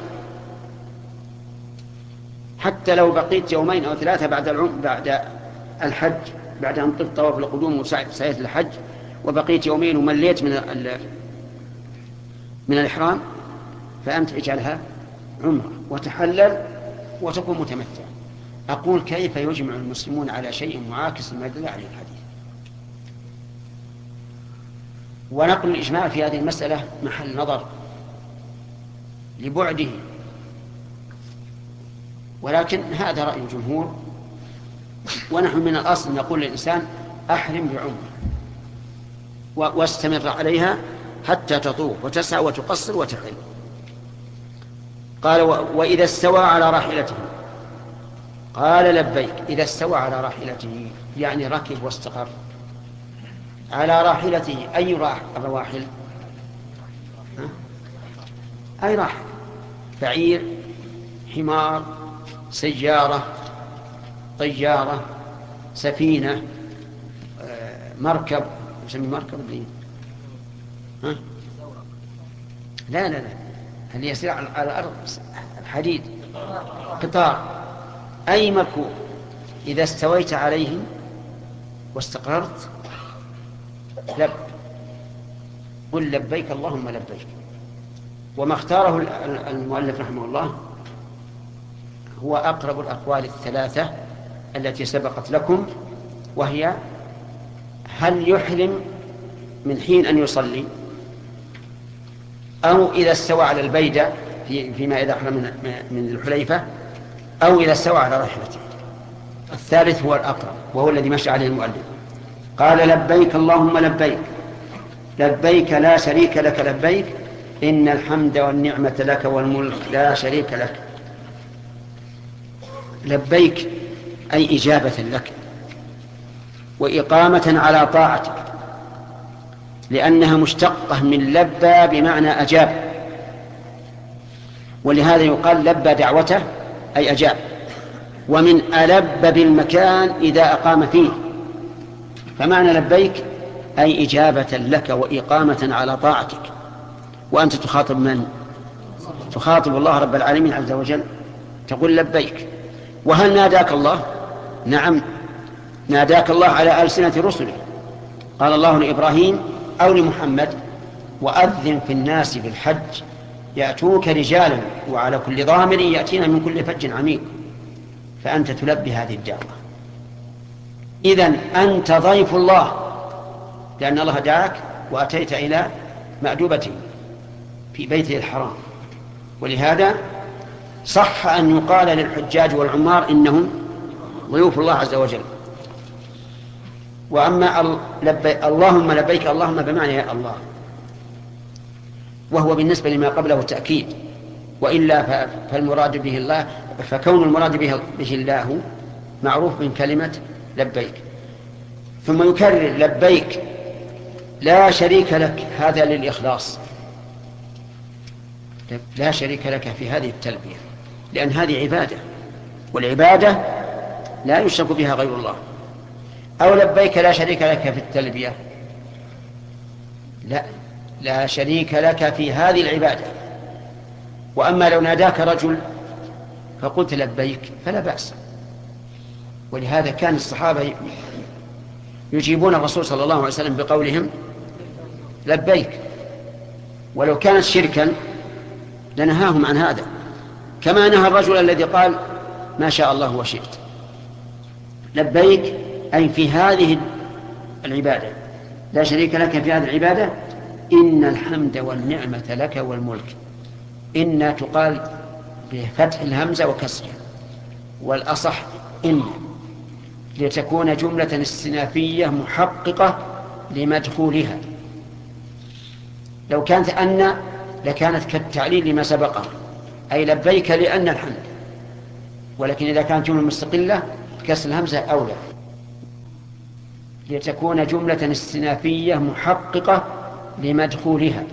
حتى لو بقيت يومين أو ثلاثة بعد العم بعد الحج، بعد أن طفت طواف القدوم وسعيت الحج وبقيت يومين ومليت من من الإحرام، فأنت اجعلها عمرة وتحلل وتكون متمتع. أقول كيف يجمع المسلمون على شيء معاكس لما دل عليه الحديث؟ ونقل الإجماع في هذه المسألة محل نظر لبعده، ولكن هذا رأي الجمهور، ونحن من الأصل نقول للإنسان أحرم بعمرة واستمر عليها حتى تطوف وتسعى وتقصر وتحل. قال وإذا استوى على راحلته قال لبيك. إذا استوى على راحلته يعني ركب واستقر على راحلته. أي رواحل؟ أي راحل؟ بعير، حمار، سيارة، طيارة، سفينة، مركب. يسمي مركب ليه؟ ها؟ لا لا لا اللي يسير على الأرض الحديد، قطار، أي مركوب. إذا استويت عليه واستقررت لب قل لبيك اللهم لبيك. وما اختاره المؤلف رحمه الله هو أقرب الأقوال الثلاثة التي سبقت لكم، وهي هل يحرم من حين أن يصلي، أو إذا استوى على البيدة في فيما إذا أحرم من, من الحليفة، أو إذا استوى على راحلته. الثالث هو الأقرب وهو الذي مشى عليه المؤلف. قال لبيك اللهم لبيك لبيك لا شريك لك لبيك إن الحمد والنعمة لك والملك لا شريك لك. لبيك أي إجابة لك وإقامة على طاعتك، لأنها مشتقة من لبى بمعنى أجاب، ولهذا يقال لبى دعوته أي أجاب. ومن ألب بالمكان إذا أقام فيه، فمعنى لبيك أي إجابة لك وإقامة على طاعتك. وأنت تخاطب من؟ تخاطب الله رب العالمين عز وجل، تقول لبيك. وهل ناداك الله؟ نعم، ناداك الله على ألسنة رسله. قال الله لإبراهيم أو لمحمد وأذن في الناس بالحج يأتوك رجالا وعلى كل ضامر يأتينا من كل فج عميق. فأنت تلبي هذه الدعوة. إذن أنت ضيف الله، لأن الله دعاك وأتيت إلى مأدوبته في بيته الحرام. ولهذا صح أن يقال للحجاج والعمار إنهم ضيوف الله عز وجل. وأما لبي اللهم لبيك اللهم بمعنى يا الله، وهو بالنسبة لما قبله تأكيد، وإلا فالمراد به الله، فكون المراد به, به الله معروف من كلمة لبيك. ثم يكرر لبيك لا شريك لك، هذا للإخلاص، لا شريك لك في هذه التلبية، لأن هذه عبادة، والعبادة لا يشرك بها غير الله. أو لبيك لا شريك لك في التلبية، لا لا شريك لك في هذه العبادة. وأما لو ناداك رجل فقلت لبيك فلا بأس. ولهذا كان الصحابة يجيبون الرسول صلى الله عليه وسلم بقولهم لبيك، ولو كانت شركا لنهاهم عن هذا، كما نهى الرجل الذي قال ما شاء الله وشئت. لبيك أي في هذه العبادة لا شريك لك في هذه العبادة، إن الحمد والنعمة لك والملك. إن تقال بفتح الهمزة وكسرها، والأصح إن، لتكون جملة استنافية محققة لمدخولها. لو كانت أن لكانت كالتعليل لما سبقه، أي لبيك لأن الحمد، ولكن إذا كانت جملة مستقلة كسر الهمزة أولى، لتكون جملة استنافية محققة لمدخولها.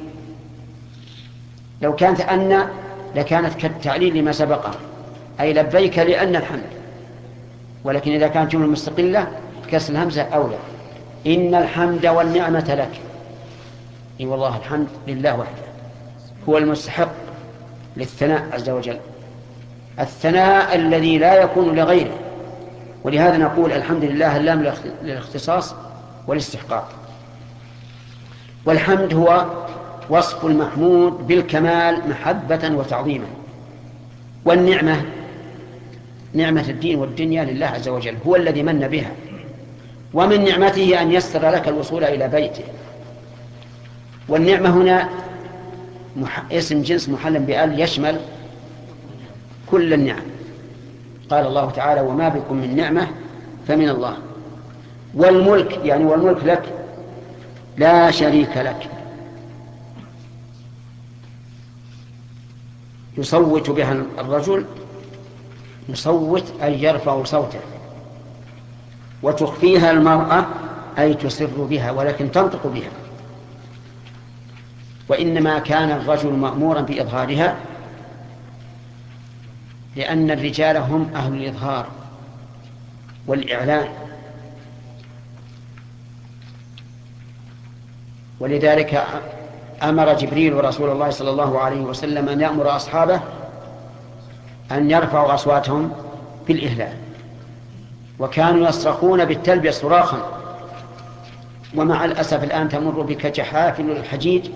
لو كانت أن لكانت كالتعليل لما سبقه، أي لبيك لأن الحمد، ولكن إذا كانت جملة مستقلة كسر الهمزة أولى. إن الحمد والنعمة لك، إي والله الحمد لله وحده، هو المستحق للثناء عز وجل، الثناء الذي لا يكون لغيره. ولهذا نقول الحمد لله اللام للاختصاص والاستحقاق. والحمد هو وصف المحمود بالكمال محبة وتعظيما. والنعمة نعمة الدين والدنيا لله عز وجل، هو الذي من بها، ومن نعمته أن يسر لك الوصول إلى بيته. والنعمة هنا اسم جنس محل بأل يشمل كل النعم. قال الله تعالى وما بكم من نعمة فمن الله. والملك يعني والملك لك لا شريك لك، يصوت بها الرجل، يصوت أي يرفع صوته، وتخفيها المرأة أي تسر بها ولكن تنطق بها. وإنما كان الرجل مأمورا بإظهارها لأن الرجال هم أهل الإظهار والإعلان، ولذلك أمر جبريل رسول الله صلى الله عليه وسلم أن يأمر أصحابه أن يرفعوا أصواتهم بالإهلال، وكانوا يصرخون بالتلبية صراخا. ومع الأسف الآن تمر بك جحافل الحجيج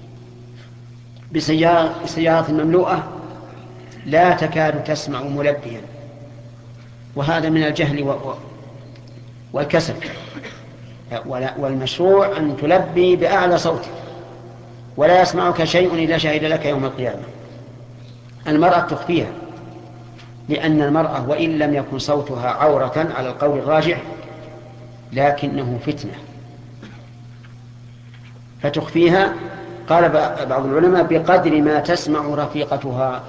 بسيارات مملوءة لا تكاد تسمع ملبيا، وهذا من الجهل والكسل. والمشروع أن تلبي بأعلى صوتك ولا يسمعك شيء إلا شهد لك يوم القيامة. المرأة تخفيها، لأن المرأة وإن لم يكن صوتها عورة على القول الراجح لكنه فتنة، فتخفيها. قال بعض العلماء بقدر ما تسمع رفيقتها.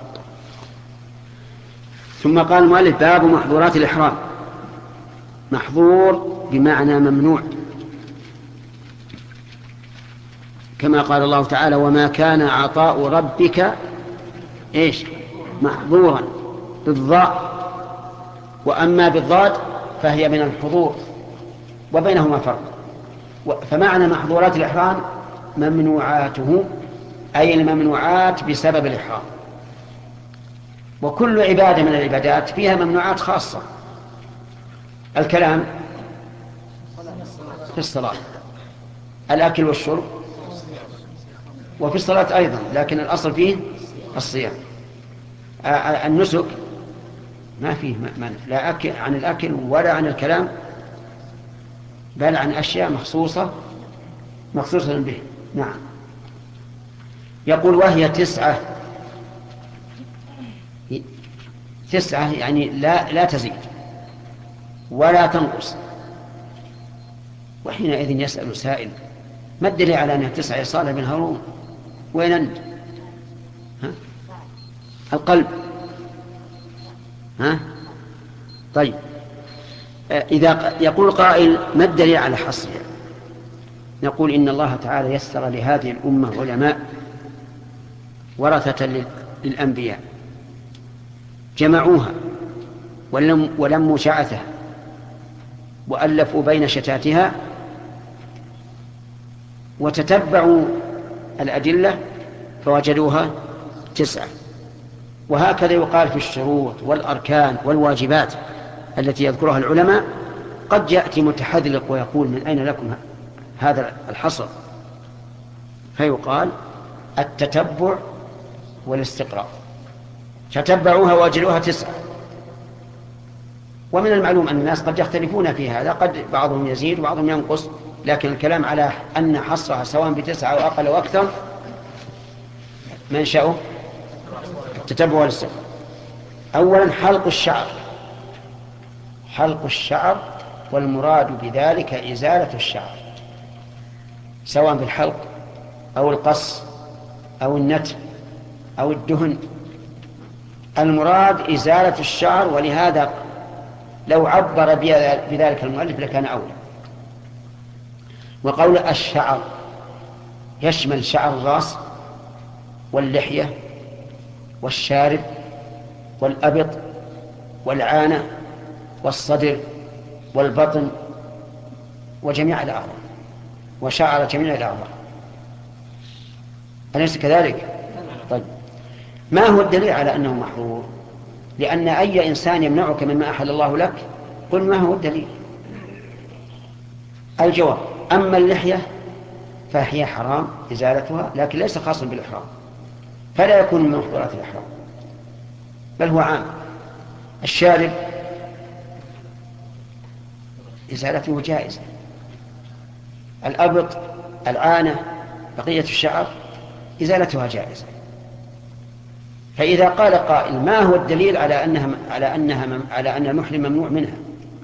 ثم قال المؤلف باب محظورات الإحرام. محظور بمعنى ممنوع، كما قال الله تعالى وما كان عطاء ربك إيش محظورا بالضاء، وأما بالضاد فهي من الحضور وبينهما فرق. فمعنى محظورات الإحرام ممنوعاته، أي الممنوعات بسبب الإحرام. وكل عبادة من العبادات فيها ممنوعات خاصة. الكلام في الصلاة، الأكل والشرب، وفي الصلاة أيضا، لكن الأصل فيه الصيام. النسك ما فيه منع، لا أكل عن الأكل ولا عن الكلام، بل عن أشياء مخصوصة مخصوصة به. نعم. يقول وهي تسعة، تسعة يعني لا, لا تزيد ولا تنقص. وحينئذ يسأل سائل ما الدليل على أنها تسعة يا صالح بن هارون؟ وين أنت؟ ها؟ القلب. ها؟ طيب، إذا يقول قائل ما الدليل على حصرها؟ نقول إن الله تعالى يسر لهذه الأمة علماء ورثة للأنبياء جمعوها ولموا شعثها وألفوا بين شتاتها وتتبعوا الأدلة فوجدوها تسعة. وهكذا يقال في الشروط والأركان والواجبات التي يذكرها العلماء. قد يأتي متحذلق ويقول من أين لكم هذا الحصر؟ فيقال التتبع والاستقراء. تتبعوها ووجدوها تسعة. ومن المعلوم أن الناس قد يختلفون في هذا، قد بعضهم يزيد وبعضهم ينقص، لكن الكلام على أن حصرها سواء بتسعة أو أقل أو أكثر منشأه التتبع والاستقراء. أولا حلق الشعر. حلق الشعر والمراد بذلك إزالة الشعر سواء بالحلق أو القص أو النتف أو الدهن. المراد إزالة الشعر، ولهذا لو عبر بذلك المؤلف لكان أولى. وقول الشعر يشمل شعر الرأس واللحية والشارب والأبط والعانة والصدر والبطن وجميع الأعضاء وشعر جميع الأعضاء. أليس كذلك؟ طيب، ما هو الدليل على أنه محظور؟ لأن أي إنسان يمنعك مما أحل الله لك قل ما هو الدليل؟ الجواب: أما اللحية فهي حرام إزالتها، لكن ليس خاصا بالإحرام، فلا يكون من محظورات الإحرام، بل هو عام. الشارب إزالته جائزة. الأبط، العانة، بقية الشعر إزالتها جائزة. فإذا قال قائل ما هو الدليل على أنها على أنها على أن المحرم ممنوع منها؟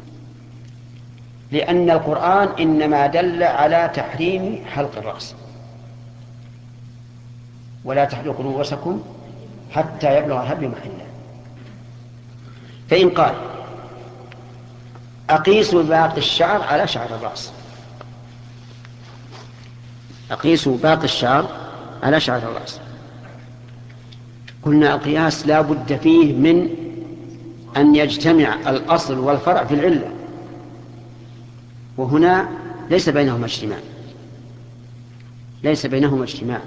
لأن القرآن إنما دل على تحريم حلق الرأس، ولا تحلقوا رؤوسكم حتى يبلغ الهدي محله. فإن قال أقيسوا باقي الشعر على شعر الرأس، أقيسوا باقي الشعر على شعر الرأس، قلنا القياس لا بد فيه من أن يجتمع الأصل والفرع في العلة، وهنا ليس بينهما اجتماع، ليس بينهما اجتماع.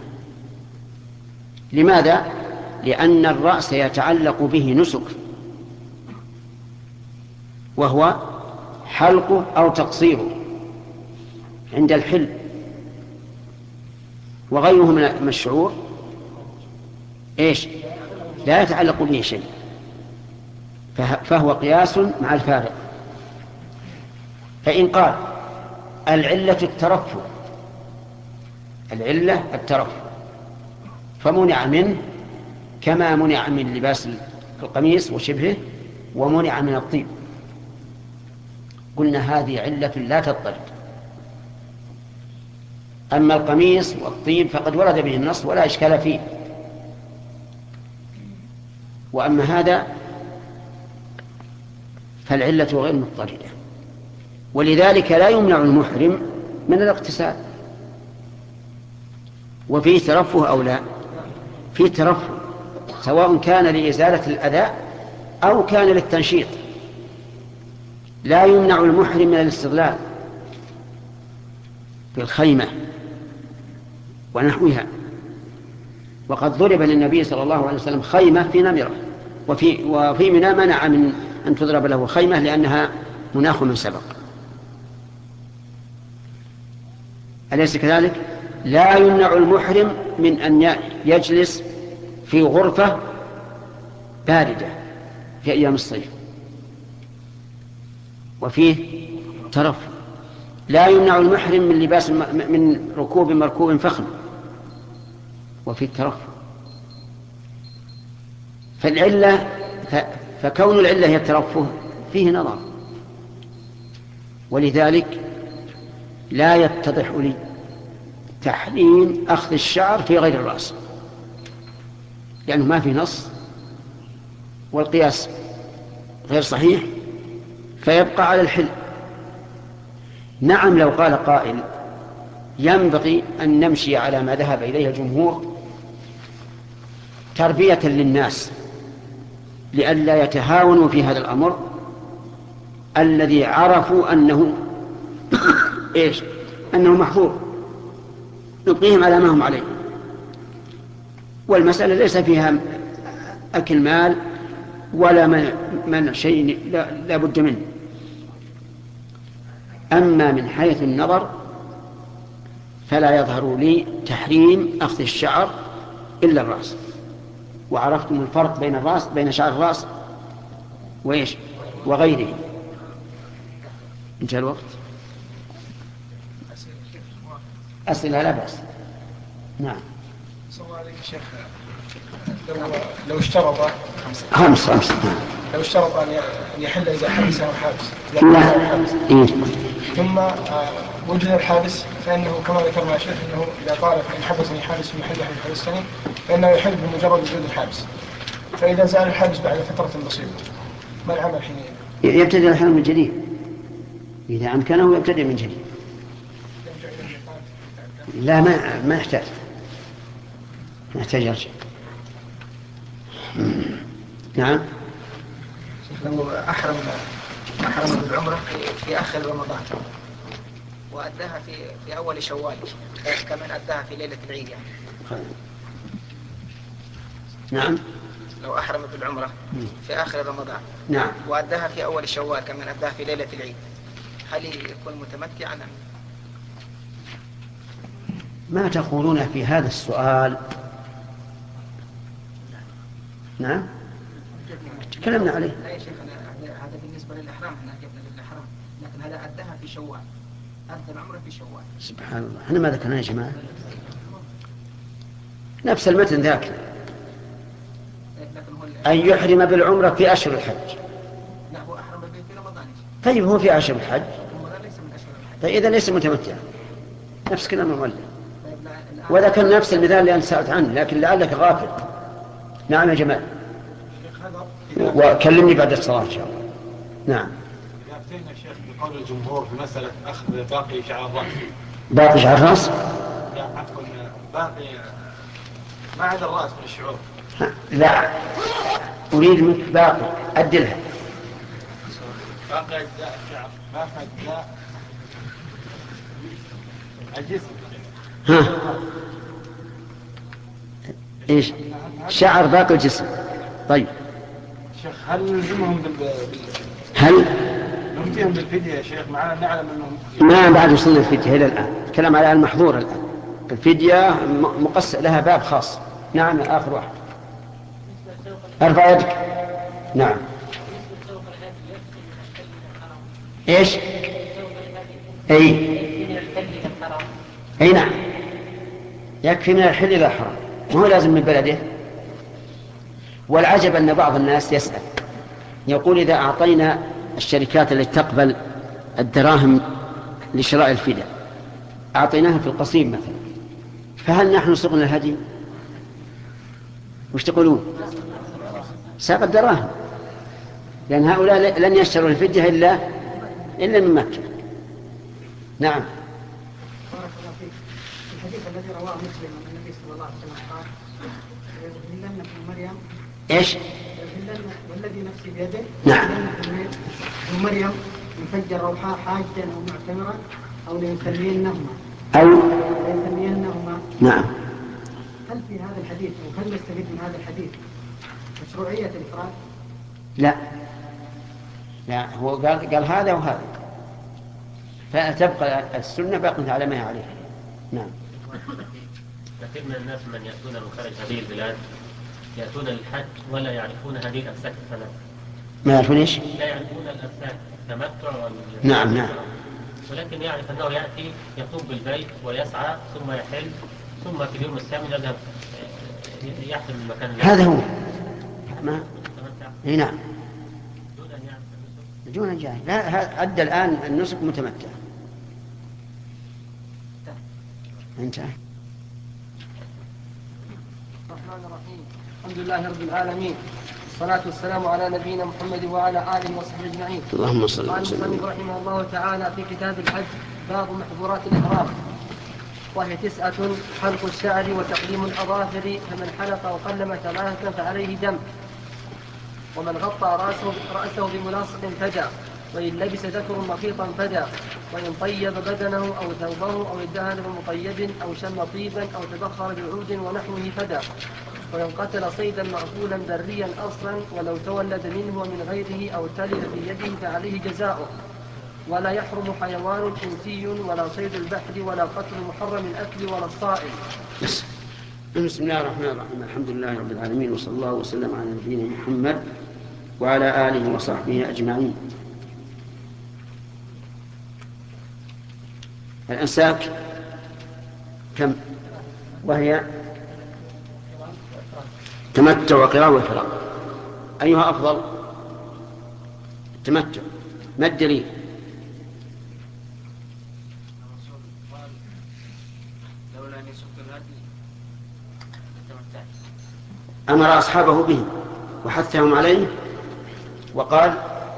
لماذا؟ لأن الرأس يتعلق به نسك، وهو حلقه أو تقصيره عند الحل، وغيره من الشعور إيش؟ لا يتعلق به شيء، فهو قياس مع الفارق. فإن قال العلة الترفع، العلة الترفع فمنع منه كما منع من لباس القميص وشبهه ومنع من الطيب، قلنا هذه علة لا تضطرد. أما القميص والطيب فقد ورد به النص ولا إشكال فيه، وأما هذا فالعلة غير مضطردة، ولذلك لا يمنع المحرم من الاغتسال. وفيه ترفه أو لا؟ فيه ترفه، سواء كان لإزالة الأذى أو كان للتنشيط. لا يمنع المحرم من الاستظلال بالخيمة ونحوها، وقد ضرب للنبي صلى الله عليه وسلم خيمة في نمرة، وفي, وفي منى منع من أن تضرب له خيمة لأنها مناخ من سبق. أليس كذلك؟ لا يمنع المحرم من أن يجلس في غرفة باردة في أيام الصيف، وفيه ترف. لا يمنع المحرم من لباس من ركوب مركوب فخم، وفيه الترف. فالعلة فكون العلة هي الترفه فيه نظر، ولذلك لا يتضح لي تحريم أخذ الشعر في غير الرأس، لأنه ما في نص والقياس غير صحيح فيبقى على الحل. نعم لو قال قائل ينبغي أن نمشي على ما ذهب إليه الجمهور تربية للناس لئلا يتهاونوا في هذا الأمر الذي عرفوا أنه إيش أنه محظور، نبقيهم على ما هم عليه، والمسألة ليس فيها أكل مال ولا منع شيء لا, لا بد منه. أما من حيث النظر فلا يظهر لي تحريم أخذ الشعر إلا الرأس، وعرفتم الفرق بين الرأس بين شعر الرأس وإيش وغيره. انتهى الوقت. أسئلة لا بأس. نعم. صلى الله عليك شيخ، لو لو اشترط خمس خمس لو اشترط أن يحل إذا حبس أو حابس إيه؟ ثم وجد الحابس فإنه كما ذكرنا يا شيخ أنه إذا قال إن حبسني حابس في محل حبس حبستني فإنه يحل بمجرد وجود الحابس، فإذا زال الحابس بعد فترة بسيطة ما العمل حينئذ؟ يبتدئ الحلم من جديد إذا أمكنه، يبتدئ من جديد. لا ما ما يحتاج ما يحتاج يرجع. نعم. لو أحرم أحرم بالعمرة في, في آخر رمضان وأداها في في أول شوال كمان أداها في ليلة العيد يعني. نعم. لو أحرم بالعمرة في آخر رمضان نعم وأداها في أول شوال كمان أداها في ليلة العيد، هل يكون متمتعا؟ ما تقولون في هذا السؤال؟ نعم تكلمنا عليه. لا يا شيخ هذا بالنسبة للإحرام، احنا جبنا للإحرام، لكن هذا أداها في شوال، أدى العمرة في شوال. سبحان الله، احنا ما ذكرنا يا جماعة نفس المتن ذاك، أن يحرم بالعمرة في أشهر الحج. لا هو أحرم به في رمضان. طيب هو في أشهر الحج، رمضان ليس من أشهر الحج. طيب إذا ليس متمتع نفس كلام المؤلف، وذكر نفس المثال اللي أنت سألت عنه لكن لعلك غافل. نعم يا جمال، وكلمني بعد الصلاة إن شاء الله. نعم. إذا أفتينا الشيخ بقول الجمهور في مسألة أخذ باقي شعر الرأس. باقي شعر الرأس؟ لا عفوا باقي ما عدا الرأس من الشعور. لا أريد منك باقي أدلها. باقي أجزاء الشعر، باقي أجزاء الجسم. ها إيش؟ شعر باقي الجسم. طيب شيخ هل نلزمهم بال هل نلزمهم بالفدية يا شيخ؟ معنا نعلم أنهم ما بعد وصلنا الفدية إلى الآن، الكلام على المحظور الآن. الفدية مقص لها باب خاص. نعم آخر واحد، ارفع يدك. نعم. ايش؟ اي اي نعم يكفي من الحل الى الحرام، ما هو لازم من بلده. والعجب ان بعض الناس يسأل يقول اذا اعطينا الشركات التي تقبل الدراهم لشراء الفداء اعطيناها في القصيم مثلا، فهل نحن سقنا الهدي؟ وش تقولون؟ ساق الدراهم، لأن هؤلاء لن يشتروا الفدية إلا إلا من مكة. نعم. بارك الله فيك. الحديث الذي رواه مسلم عن النبي صلى الله عليه وسلم قال: يذهلن ابن مريم. إيش؟ والذي نفسي بيده. نعم. ابن مريم يفجر روحا حاجا أو معتمرا أو ليسمينهما. أو ليسمينهما. نعم. هل في هذا الحديث وهل نستفيد من هذا الحديث مشروعية الإفراد؟ لا لا هو قال قال هذا وهذا، فتبقى السنة باقية على ما هي عليه. نعم. كثير من الناس من يأتون من خارج هذه البلاد يأتون للحج ولا يعرفون هذه الأمساك الثلاث. ما يعرفون إيش؟ لا يعرفون الأمساك التمتع وال نعم نعم. ولكن يعرف أنه يأتي يطوف بالبيت ويسعى ثم يحل ثم في اليوم الثامن يذهب يحسن المكان. هذا هو ما اي نعم دون أن يعرف النسك. دون جاهل. لا عد الآن النسك متمتع. انتهى. الرحمن الرحيم. الحمد لله رب العالمين، والصلاة والسلام على نبينا محمد وعلى آله وصحبه أجمعين. اللهم صل قال وسلم. المصنف رحمه الله تعالى في كتاب الحج باب محظورات الإحرام، وهي تسعة: حلق الشعر وتقليم الأظافر، فمن حلق وقلم ثلاثة فعليه دم، ومن غطى رأسه, رأسه بملاصق فدى، وإن لبس ذكر مخيطا فدى، وإن طيب بدنه أو ثوبه أو ادهن بمطيب أو شم طيبا أو تبخر بعود ونحوه فدى، وإن قتل صيدا مأكولا بريا أصلا ولو تولد منه ومن غيره أو تلف في يده فعليه جزاؤه، ولا يحرم حيوان إنسي ولا صيد البحر ولا قتل محرم الأكل ولا الصائم. بسم الله الرحمن الرحيم. الحمد لله رب العالمين، وصلى الله وسلم على نبينا محمد وعلى آله وصحبه أجمعين. الأنساك كم؟ وهي تمتع وقراء وإفراد. أيها أفضل؟ التمتع. ما الدليل؟ أمر أصحابه به وحثهم عليه وقال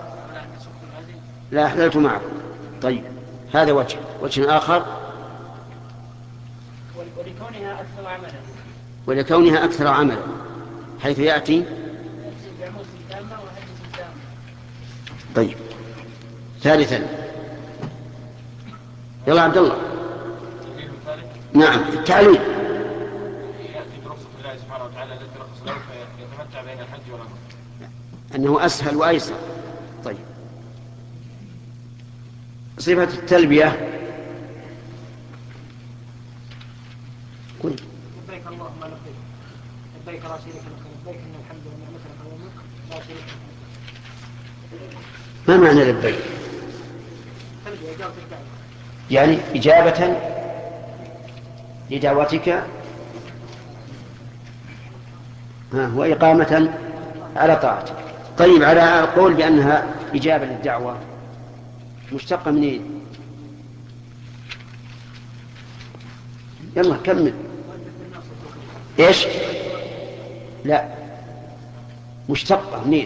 لا أحللت معكم. طيب، هذا وجه. وجه آخر ولكونها أكثر عملا ولكونها أكثر عملا حيث يأتي. طيب، ثالثا يلا عبد الله. نعم، التعليل. أنه أسهل وأيسر. طيب، صفة التلبية. كن لبيك اللهم لبيك لبيك لا شريك لك لبيك إن الحمد والنعمة لك والملك لا شريك لك. ما معنى لبيك؟ يعني إجابة لدعوتك ها وإقامة على طاعتك. طيب، على القول بأنها إجابة للدعوة مشتقة منين؟ يلا كمل. إيش؟ لا، مشتقة منين؟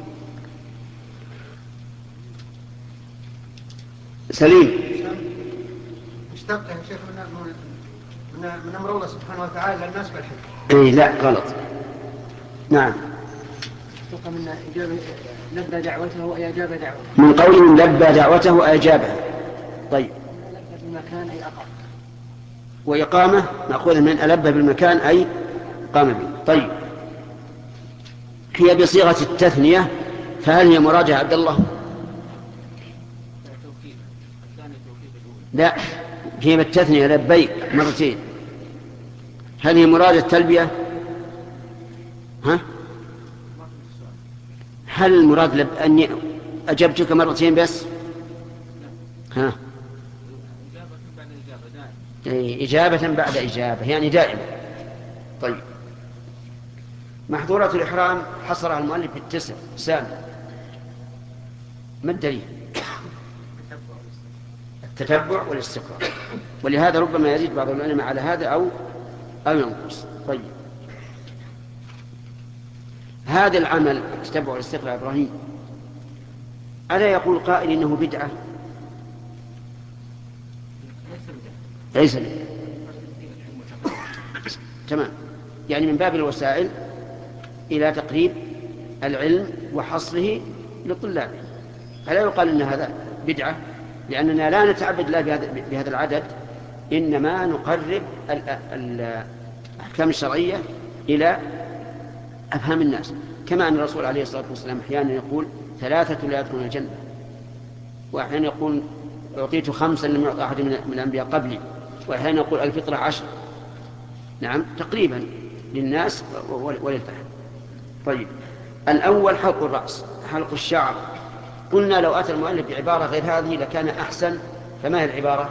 سليم. مشتقة يا شيخ من من من أمر الله سبحانه وتعالى للناس بالحج. إيه لا، غلط. نعم، مشتقة من إجابة لبى دعوته وأجاب دعوته. من قول لبى دعوته وأجابها. طيب، لبى بالمكان أي أقام. وإقامة مأخوذة من ألب بالمكان أي قام به. طيب، هي بصيغة التثنية، فهل هي مراجعة عبد الله؟ لا، هي بالتثنية لبيك مرتين. هل هي مراد التلبية؟ ها؟ هل المراد لب أني أجبتك مرتين بس؟ ها؟ إجابة بعد إجابة، يعني دائما. طيب، محظورات الإحرام حصرها المؤلف بالتسع. سامي، ما الدليل؟ التتبع والاستقراء، ولهذا ربما يزيد بعض العلماء على هذا أو أو ينقص. طيب، هذا العمل التتبع والاستقراء يا إبراهيم، ألا يقول قائل إنه بدعة؟ ليس بدعة. تمام، يعني من باب الوسائل إلى تقريب العلم وحصره لطلابه. فلا يقال إن هذا بدعة، لأننا لا نتعبد الله بهذا العدد، إنما نقرب الأحكام الشرعية إلى أفهام الناس، كما أن الرسول عليه الصلاة والسلام أحيانا يقول ثلاثة لا يدخلون الجنة، وأحيانا يقول أعطيت خمسا لم يعط أحد من الأنبياء قبلي، وأحيانا يقول الفطرة عشر. نعم، تقريبا للناس وللفهم. طيب، الأول حلق الرأس، حلق الشعر. قلنا لو أتى المؤلف بعبارة غير هذه لكان أحسن. فما هي العبارة؟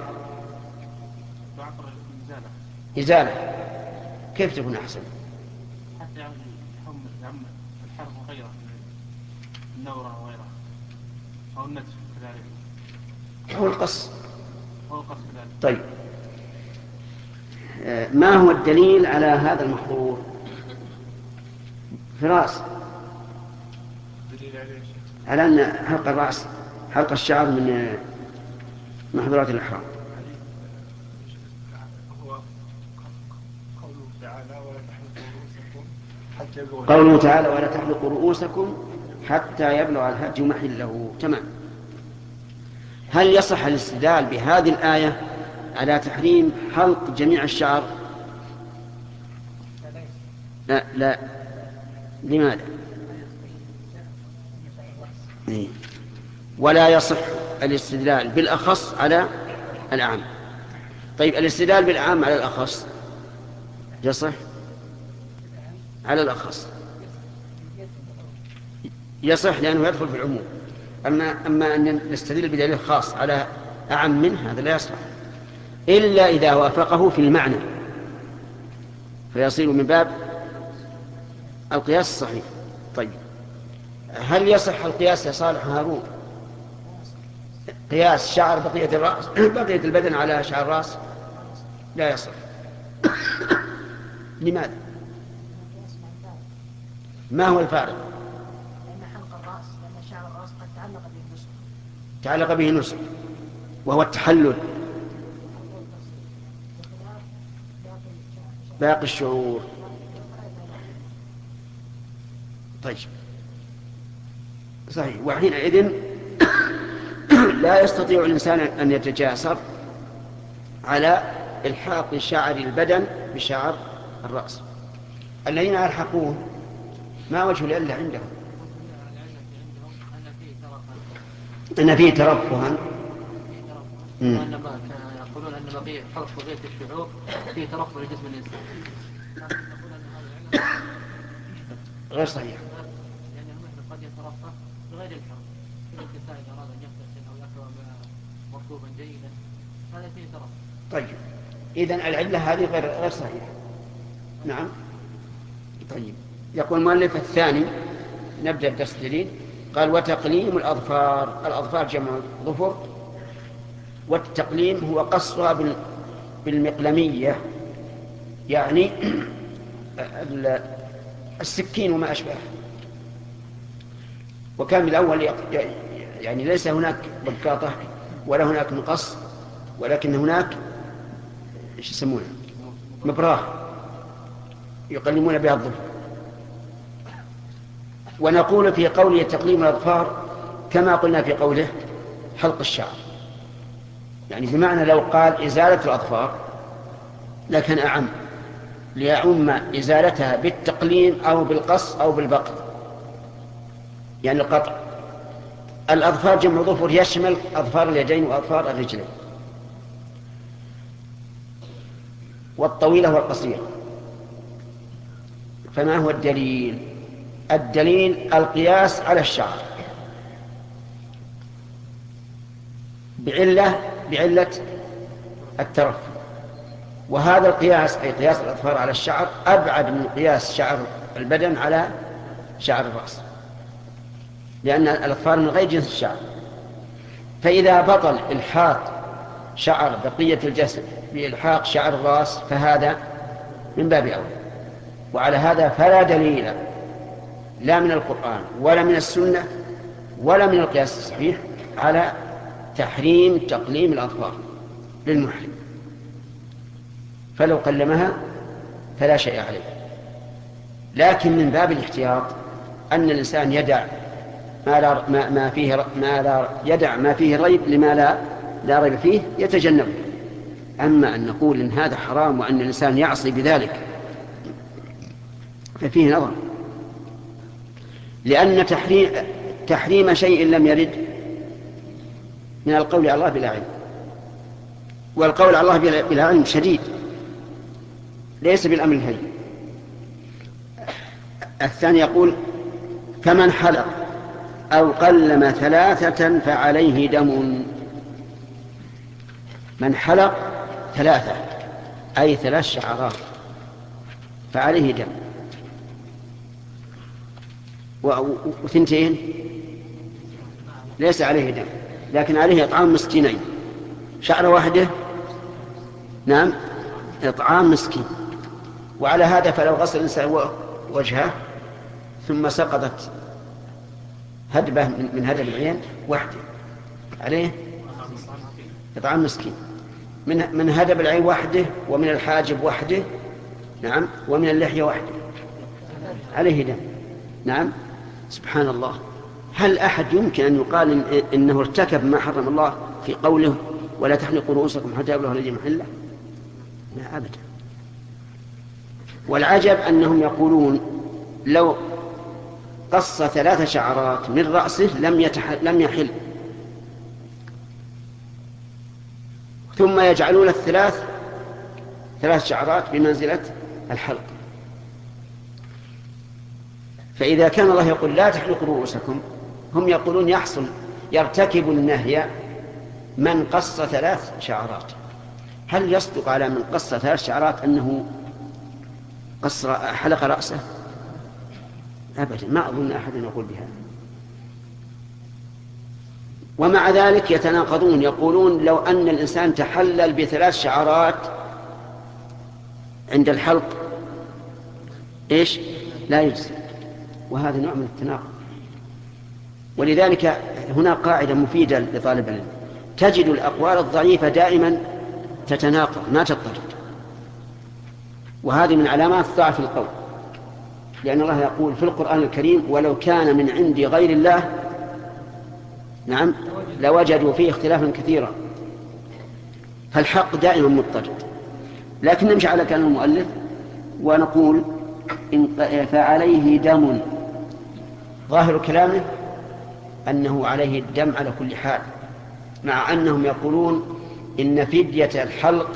إزالة. كيف تكون أحسن؟ حتى يعم الحرف غيره، النورة وغيرها، أو النتف كذلك، أو القص. أو القص كذلك. طيب، ما هو الدليل على هذا المحظور؟ فراس على أن حلق الرأس حلق الشعر من محظورات الإحرام. قوله تعالى ولا تحلقوا رؤوسكم حتى يبلغ الهدي محله. تمام. هل يصح الاستدلال بهذه الآية على تحريم حلق جميع الشعر؟ لا لا. لماذا؟ إيه. ولا يصح الاستدلال بالأخص على الأعم. طيب الاستدلال بالأعم على الأخص يصح؟ على الأخص يصح لأنه يدخل في العموم. أما, أما أن نستدل بدليل خاص على أعم منه هذا لا يصح إلا إذا وافقه في المعنى فيصير من باب القياس الصحيح. طيب هل يصح القياس يا صالح هارون قياس شعر بقية الرأس بقية البدن على شعر الرأس؟ لا يصح. لماذا؟ ما هو الفارق؟ لأن حلق الرأس لأن شعر الرأس قد تعلق به النسك تعلق به النسك وهو التحلل باقي الشعور. طيب صحيح. وحينئذ لا يستطيع الإنسان أن يتجاسر على إلحاق شعر البدن بشعر الرأس. الذين يلحقوه ما وجه العلة عندهم؟ أن فيه ترفها. يقولون أن بقية حلق بقية الشعور فيه ترفه لجسم الإنسان. غير صحيح. لأن المحرم قد يترفه بغير الحرم. كل الكساء إذا أراد أن يغتسل أو يأكل مركوبا جيدا هذا فيه ترفه. طيب إذن العلة هذه غير غير صحيحة. نعم. طيب يقول المؤلف الثاني نبدأ الدرس الجديد. قال وتقليم الأظفار. الأظفار جمع ظفر والتقليم هو قصها بالمقلمية يعني السكين وما أشبه. وكان بالأول يعني ليس هناك بقاطة ولا هناك مقص ولكن هناك ايش يسمونه مبراه يقلمون بها الظفر. ونقول في قوله تقليم الأظفار كما قلنا في قوله حلق الشعر يعني بمعنى لو قال إزالة الأظفار لكن أعم ليعم إزالتها بالتقليم أو بالقص أو بالبقر يعني القطع. الأظفار جمع ظفر يشمل أظفار اليدين وأظفار الرجلين والطويلة والقصيرة. فما هو الدليل؟ الدليل القياس على الشعر بعلة بعلة الترف. وهذا القياس أي قياس الأظفار على الشعر أبعد من قياس شعر البدن على شعر الرأس لأن الأظفار من غير جنس الشعر. فإذا بطل إلحاق شعر بقية الجسد بإلحاق شعر الرأس فهذا من باب أولى. وعلى هذا فلا دليل لا من القرآن ولا من السنة ولا من القياس الصحيح على تحريم تقليم الأظفار للمحرم. فلو قلمها فلا شيء عليه. لكن من باب الاحتياط أن الإنسان يدع ما, لا ما, ما فيه ما لا يدع ما فيه ريب لما لا لا ريب فيه يتجنبه. أما أن نقول إن هذا حرام وأن الإنسان يعصي بذلك ففيه نظر. لأن تحريم, تحريم شيء لم يرد من القول على الله بلا علم. والقول على الله بلا علم شديد ليس بالأمر الهين. الثاني يقول فمن حلق أو قلم ثلاثة فعليه دم. من حلق ثلاثة أي ثلاث شعرات فعليه دم. وثنتين ليس عليه دم لكن عليه إطعام مسكينين. شعرة واحدة نعم إطعام مسكين. وعلى هذا فلو غسل الإنسان وجهه ثم سقطت هدبة من هدب العين وحده عليه إطعام مسكين، من من هدب العين وحده، ومن الحاجب وحده، نعم، ومن اللحية وحده عليه دم. نعم، سبحان الله. هل أحد يمكن أن يقال إن إنه ارتكب ما حرم الله في قوله ولا تحلقوا رؤوسكم حتى يبلغ الهدي محله؟ لا أبدا. والعجب أنهم يقولون لو قص ثلاث شعرات من رأسه لم يتح... لم يحل، ثم يجعلون الثلاث ثلاث شعرات بمنزلة الحلق. فإذا كان الله يقول لا تحلقوا رؤوسكم، هم يقولون يحصل يرتكب النهي من قص ثلاث شعرات. هل يصدق على من قص ثلاث شعرات أنه قص حلق رأسه؟ أبدا، ما أظن أحد يقول بها. ومع ذلك يتناقضون، يقولون لو أن الإنسان تحلل بثلاث شعرات عند الحلق إيش؟ لا يجزي، وهذا نوع من التناقض. ولذلك هنا قاعدة مفيدة لطالب العلم: تجد الأقوال الضعيفة دائما تتناقض ما تضطرد، وهذه من علامات ضعف القول، لأن الله يقول في القرآن الكريم: ولو كان من عند غير الله، نعم، لوجدوا فيه اختلافا كثيرا. فالحق دائما مضطرد. لكن نمشي على كلام المؤلف ونقول إن فعليه دم. ظاهر كلامه أنه عليه الدم على كل حال، مع أنهم يقولون إن فدية الحلق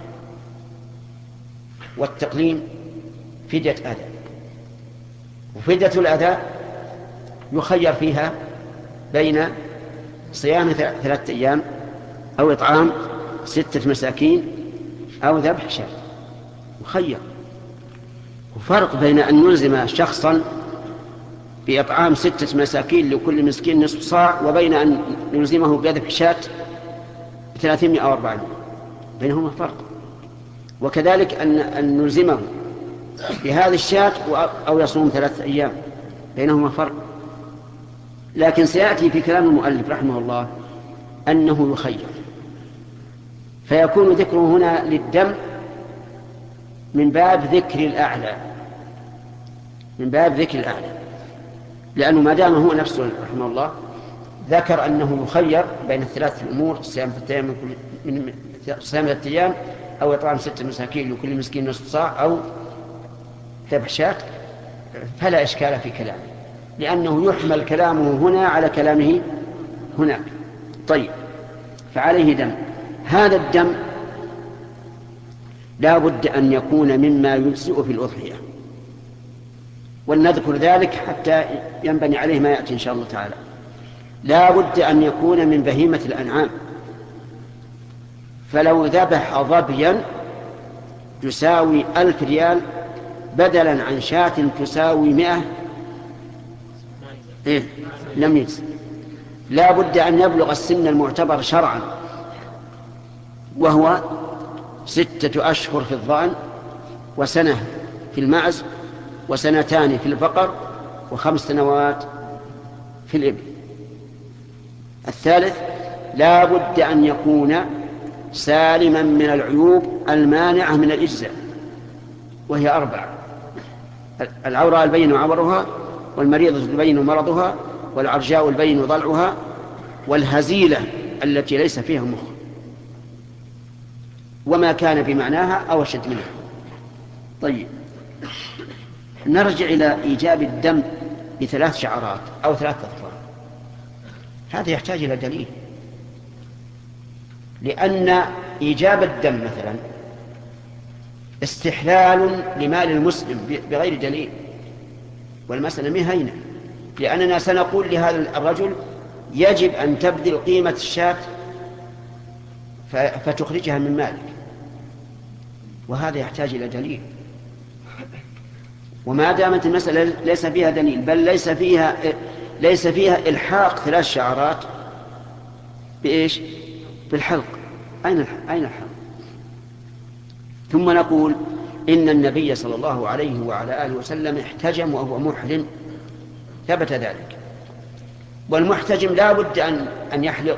والتقليم فدية أذى، وفدية الأذى يخير فيها بين صيام ثلاثة أيام أو إطعام ستة مساكين أو ذبح شاة، مخير. وفرق بين أن نلزم شخصا بإطعام ستة مساكين لكل مسكين نصف صاع، وبين أن نلزمه بذبح شاة ثلاثمائة وأربعين، بينهما فرق. وكذلك أن, أن نلزمه بهذه الشاة أو يصوم ثلاثة أيام، بينهما فرق. لكن سيأتي في كلام المؤلف رحمه الله أنه يخير، فيكون ذكره هنا للدم من باب ذكر الأعلى، من باب ذكر الأعلى، لأنه ما دام هو نفسه رحمه الله ذكر أنه يخير بين الثلاث الأمور: صيام ثلاثة أيام أو إطعام ستة مساكين لكل مسكين نصف صاع أو ذبح شاة، فلا إشكال في كلامه، لأنه يحمل كلامه هنا على كلامه هناك. طيب، فعليه دم. هذا الدم لا بد أن يكون مما يجزئ في الأضحية، ولنذكر ذلك حتى ينبني عليه ما يأتي إن شاء الله تعالى. لا بد أن يكون من بهيمة الأنعام، فلو ذبح ظبيا تساوي ألف ريال بدلا عن شاة تساوي مئة، إيه؟ لم يجز. لا بد أن يبلغ السن المعتبر شرعا، وهو ستة أشهر في الضأن، وسنة في المعز، وسنتان في البقر، وخمس سنوات في الإبل. الثالث: لا بد أن يكون سالما من العيوب المانعة من الإجزاء، وهي أربعة: العوراء البين عورها، والمريضة البين مرضها، والعرجاء البين ضلعها، والهزيلة التي ليس فيها مخ، وما كان بمعناها أو أشد منها. طيب، نرجع إلى إيجاب الدم بثلاث شعرات أو ثلاث أظفار. هذا يحتاج إلى دليل، لأن إيجاب الدم مثلا استحلال لمال المسلم بغير دليل، والمسألة ما هينة، لأننا سنقول لهذا الرجل يجب أن تبذل قيمة الشاة فتخرجها من مالك، وهذا يحتاج إلى دليل. وما دامت المسألة ليس فيها دليل، بل ليس فيها ليس فيها إلحاق ثلاث شعرات بإيش؟ بالحلق. أين أين الحلق؟ ثم نقول إن النبي صلى الله عليه وعلى آله وسلم احتجم وهو محرم، ثبت ذلك، والمحتجم لا بد أن أن يحلق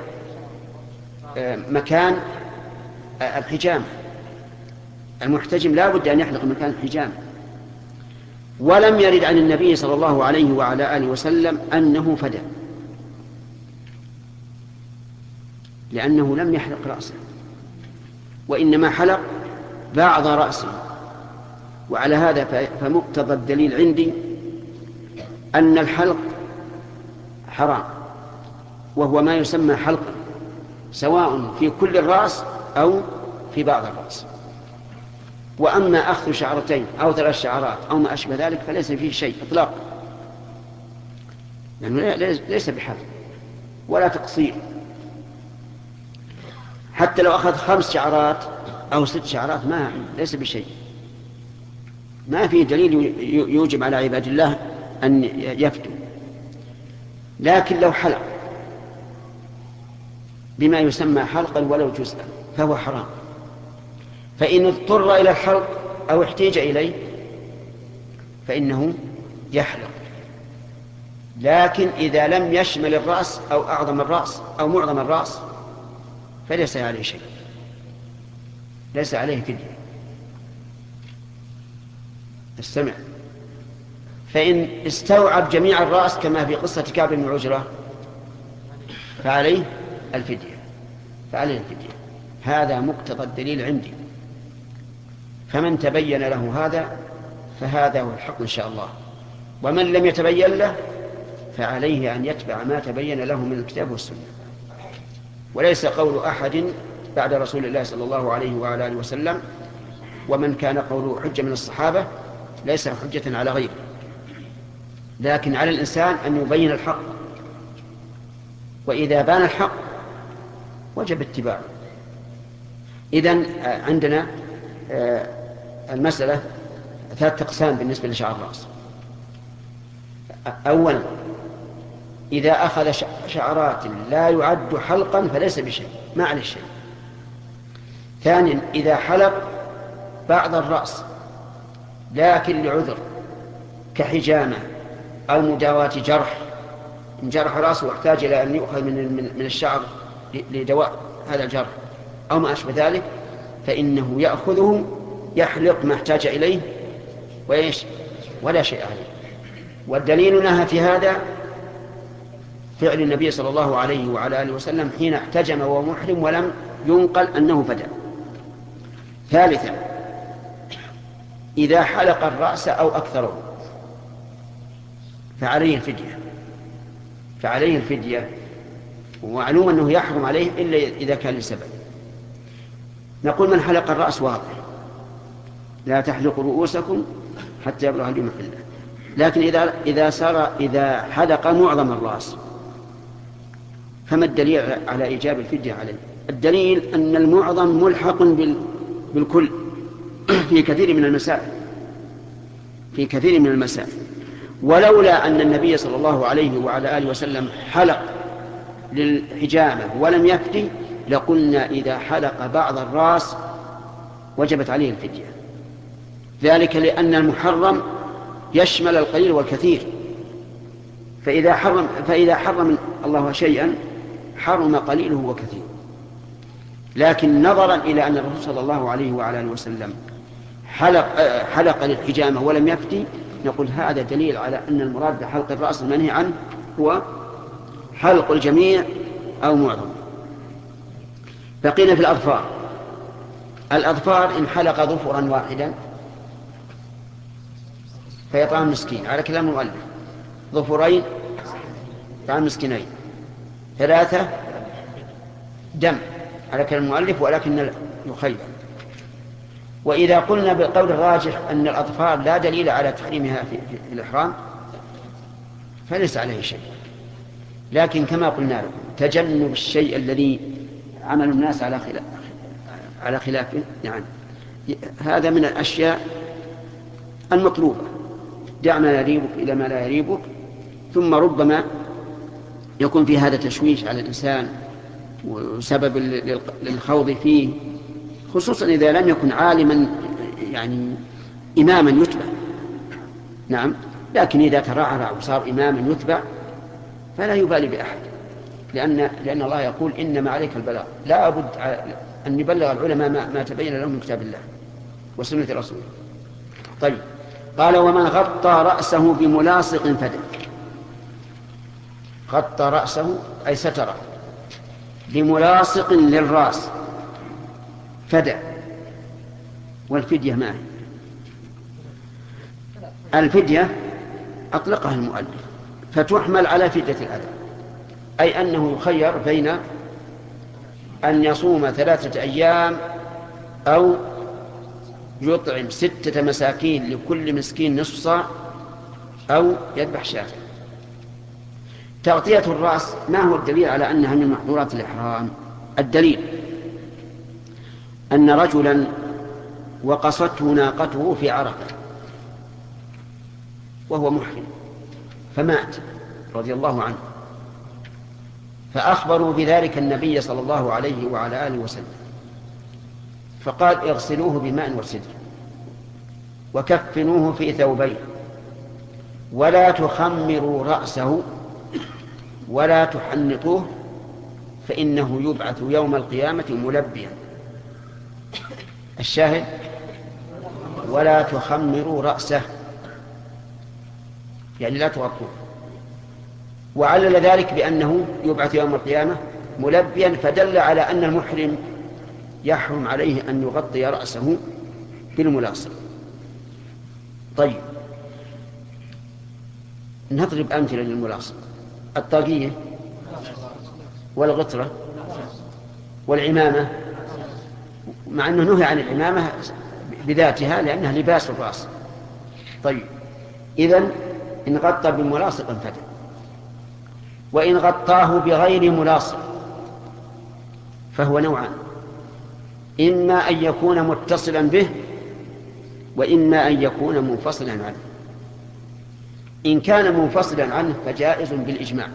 مكان الحجام. المحتجم لا بد أن يحلق مكان الحجام. ولم يرد عن النبي صلى الله عليه وعلى آله وسلم أنه فدى، لأنه لم يحلق رأسه، وإنما حلق بعض رأسه. وعلى هذا فمقتضى الدليل عندي أن الحلق حرام، وهو ما يسمى حلقا، سواء في كل الرأس أو في بعض الرأس. وأما أخذ شعرتين أو ثلاث شعرات أو ما أشبه ذلك فليس فيه شيء إطلاقا، لأنه يعني ليس بحلق ولا تقصير. حتى لو أخذ خمس شعرات أو ست شعرات ما ليس بشيء، ما في دليل يوجب على عباد الله أن يفتوا. لكن لو حلق بما يسمى حلقا ولو جزءا فهو حرام. فإن اضطر إلى الحلق أو احتاج إليه فإنه يحلق، لكن إذا لم يشمل الرأس أو أعظم الرأس أو معظم الرأس فليس عليه شيء، ليس عليه فدية. استمع. فإن استوعب جميع الرأس كما في قصة كعب بن عجرة فعليه الفدية، فعليه الفدية. هذا مقتضى الدليل عندي. فمن تبين له هذا فهذا هو الحق إن شاء الله، ومن لم يتبين له فعليه أن يتبع ما تبين له من الكتاب والسنة. وليس قول أحد بعد رسول الله صلى الله عليه وعلى آله وسلم، ومن كان قوله حجة من الصحابة ليس حجة على غيره، لكن على الإنسان أن يبين الحق، وإذا بان الحق وجب اتباعه. إذن عندنا المسألة ثلاث أقسام بالنسبة لشعر الرأس. أولا، إذا أخذ شعرات لا يعد حلقا فليس بشيء، ما عليه شيء. ثانيا، إذا حلق بعض الرأس لكن لعذر كحجامة أو مداواة جرح، إن جرح رأسه واحتاج إلى أن يؤخذ من من الشعر لدواء هذا الجرح أو ما أشبه ذلك، فإنه يأخذه يحلق ما احتاج إليه وإيش ولا شيء عليه. والدليل نهى في هذا فعل النبي صلى الله عليه وعلى آله وسلم حين احتجم وهو محرم ولم ينقل أنه فدى. ثالثا، إذا حلق الرأس أو أكثره فعليه الفدية، فعليه الفدية ومعلوم أنه يحرم عليه إلا إذا كان لسبب. نقول من حلق الرأس واضح، لا تحلقوا رؤوسكم حتى يبلغ اليوم محله. لكن إذا إذا صار إذا حلق معظم الرأس فما الدليل على إيجاب الفدية عليه؟ الدليل أن المعظم ملحق بالكل في كثير من المسائل، في كثير من المسائل. ولولا أن النبي صلى الله عليه وعلى آله وسلم حلق للحجامة ولم يفتي لقلنا إذا حلق بعض الرأس وجبت عليه الفدية، ذلك لأن المحرم يشمل القليل والكثير. فإذا حرم فإذا حرم الله شيئا حرم قليله وكثيره. لكن نظرا إلى أن الرسول صلى الله عليه وعلى آله وسلم حلق حلق للحجامة ولم يفتي، نقول هذا دليل على أن المراد بحلق الرأس المنهي عنه هو حلق الجميع أو معظم. بقينا في الأظفار. الأظفار إن حلق ظفرا واحدا فيطعم مسكين على كلام المؤلف، ظفرين طعام مسكينين، ثلاثة دم على كلام المؤلف ولكن يخير. وإذا قلنا بالقول الراجح أن الأظفار لا دليل على تحريمها في, في الإحرام فليس عليه شيء. لكن كما قلنا لكم تجنب الشيء الذي عمل الناس على خلاف على خلافه يعني هذا من الأشياء المطلوبة. دع ما يريبك إلى ما لا يريبك. ثم ربما يكون في هذا تشويش على الإنسان وسبب للخوض فيه، خصوصا إذا لم يكن عالما يعني إماما يتبع. نعم، لكن إذا ترعرع وصار إماما يتبع فلا يبالي بأحد، لأن, لأن الله يقول إنما عليك البلاغ. لا بد أن يبلغ العلماء ما, ما تبين لهم من كتاب الله وسنة رسوله. طيب، قال ومن غطى رأسه بملاصق فدى. غطى رأسه أي ستره بملاصق للرأس فدى. والفدية ما هي؟ الفدية أطلقها المؤلف فتحمل على فدية الأذى، أي أنه يخير بين أن يصوم ثلاثة أيام أو يطعم ستة مساكين لكل مسكين نصف صاع أو يذبح شاة. تغطية الرأس ما هو الدليل على أنها من محظورات الإحرام؟ الدليل أن رجلا وقصته ناقته في عرفة وهو محرم فمات رضي الله عنه، فأخبروا بذلك النبي صلى الله عليه وعلى آله وسلم، فقال اغسلوه بماء وسدر وكفنوه في ثوبين ولا تخمروا رأسه ولا تحنطوه فإنه يبعث يوم القيامة ملبيا. الشاهد ولا تخمروا رأسه يعني لا تغطوه، وعلل ذلك بأنه يبعث يوم القيامة ملبيا، فدل على أن المحرم يحرم عليه أن يغطي رأسه بالملاصق. طيب، نضرب أمثلة للملاصق: الطاقية والغطرة والعمامة، مع أنه نهي عن العمامة بذاتها لأنها لباس الرأس. طيب، إذن إن غطى بملاصق فدى، وإن غطاه بغير ملاصق فهو نوعان: إما أن يكون متصلا به وإما أن يكون منفصلا عنه. إن كان منفصلا عنه فجائز بالإجماع،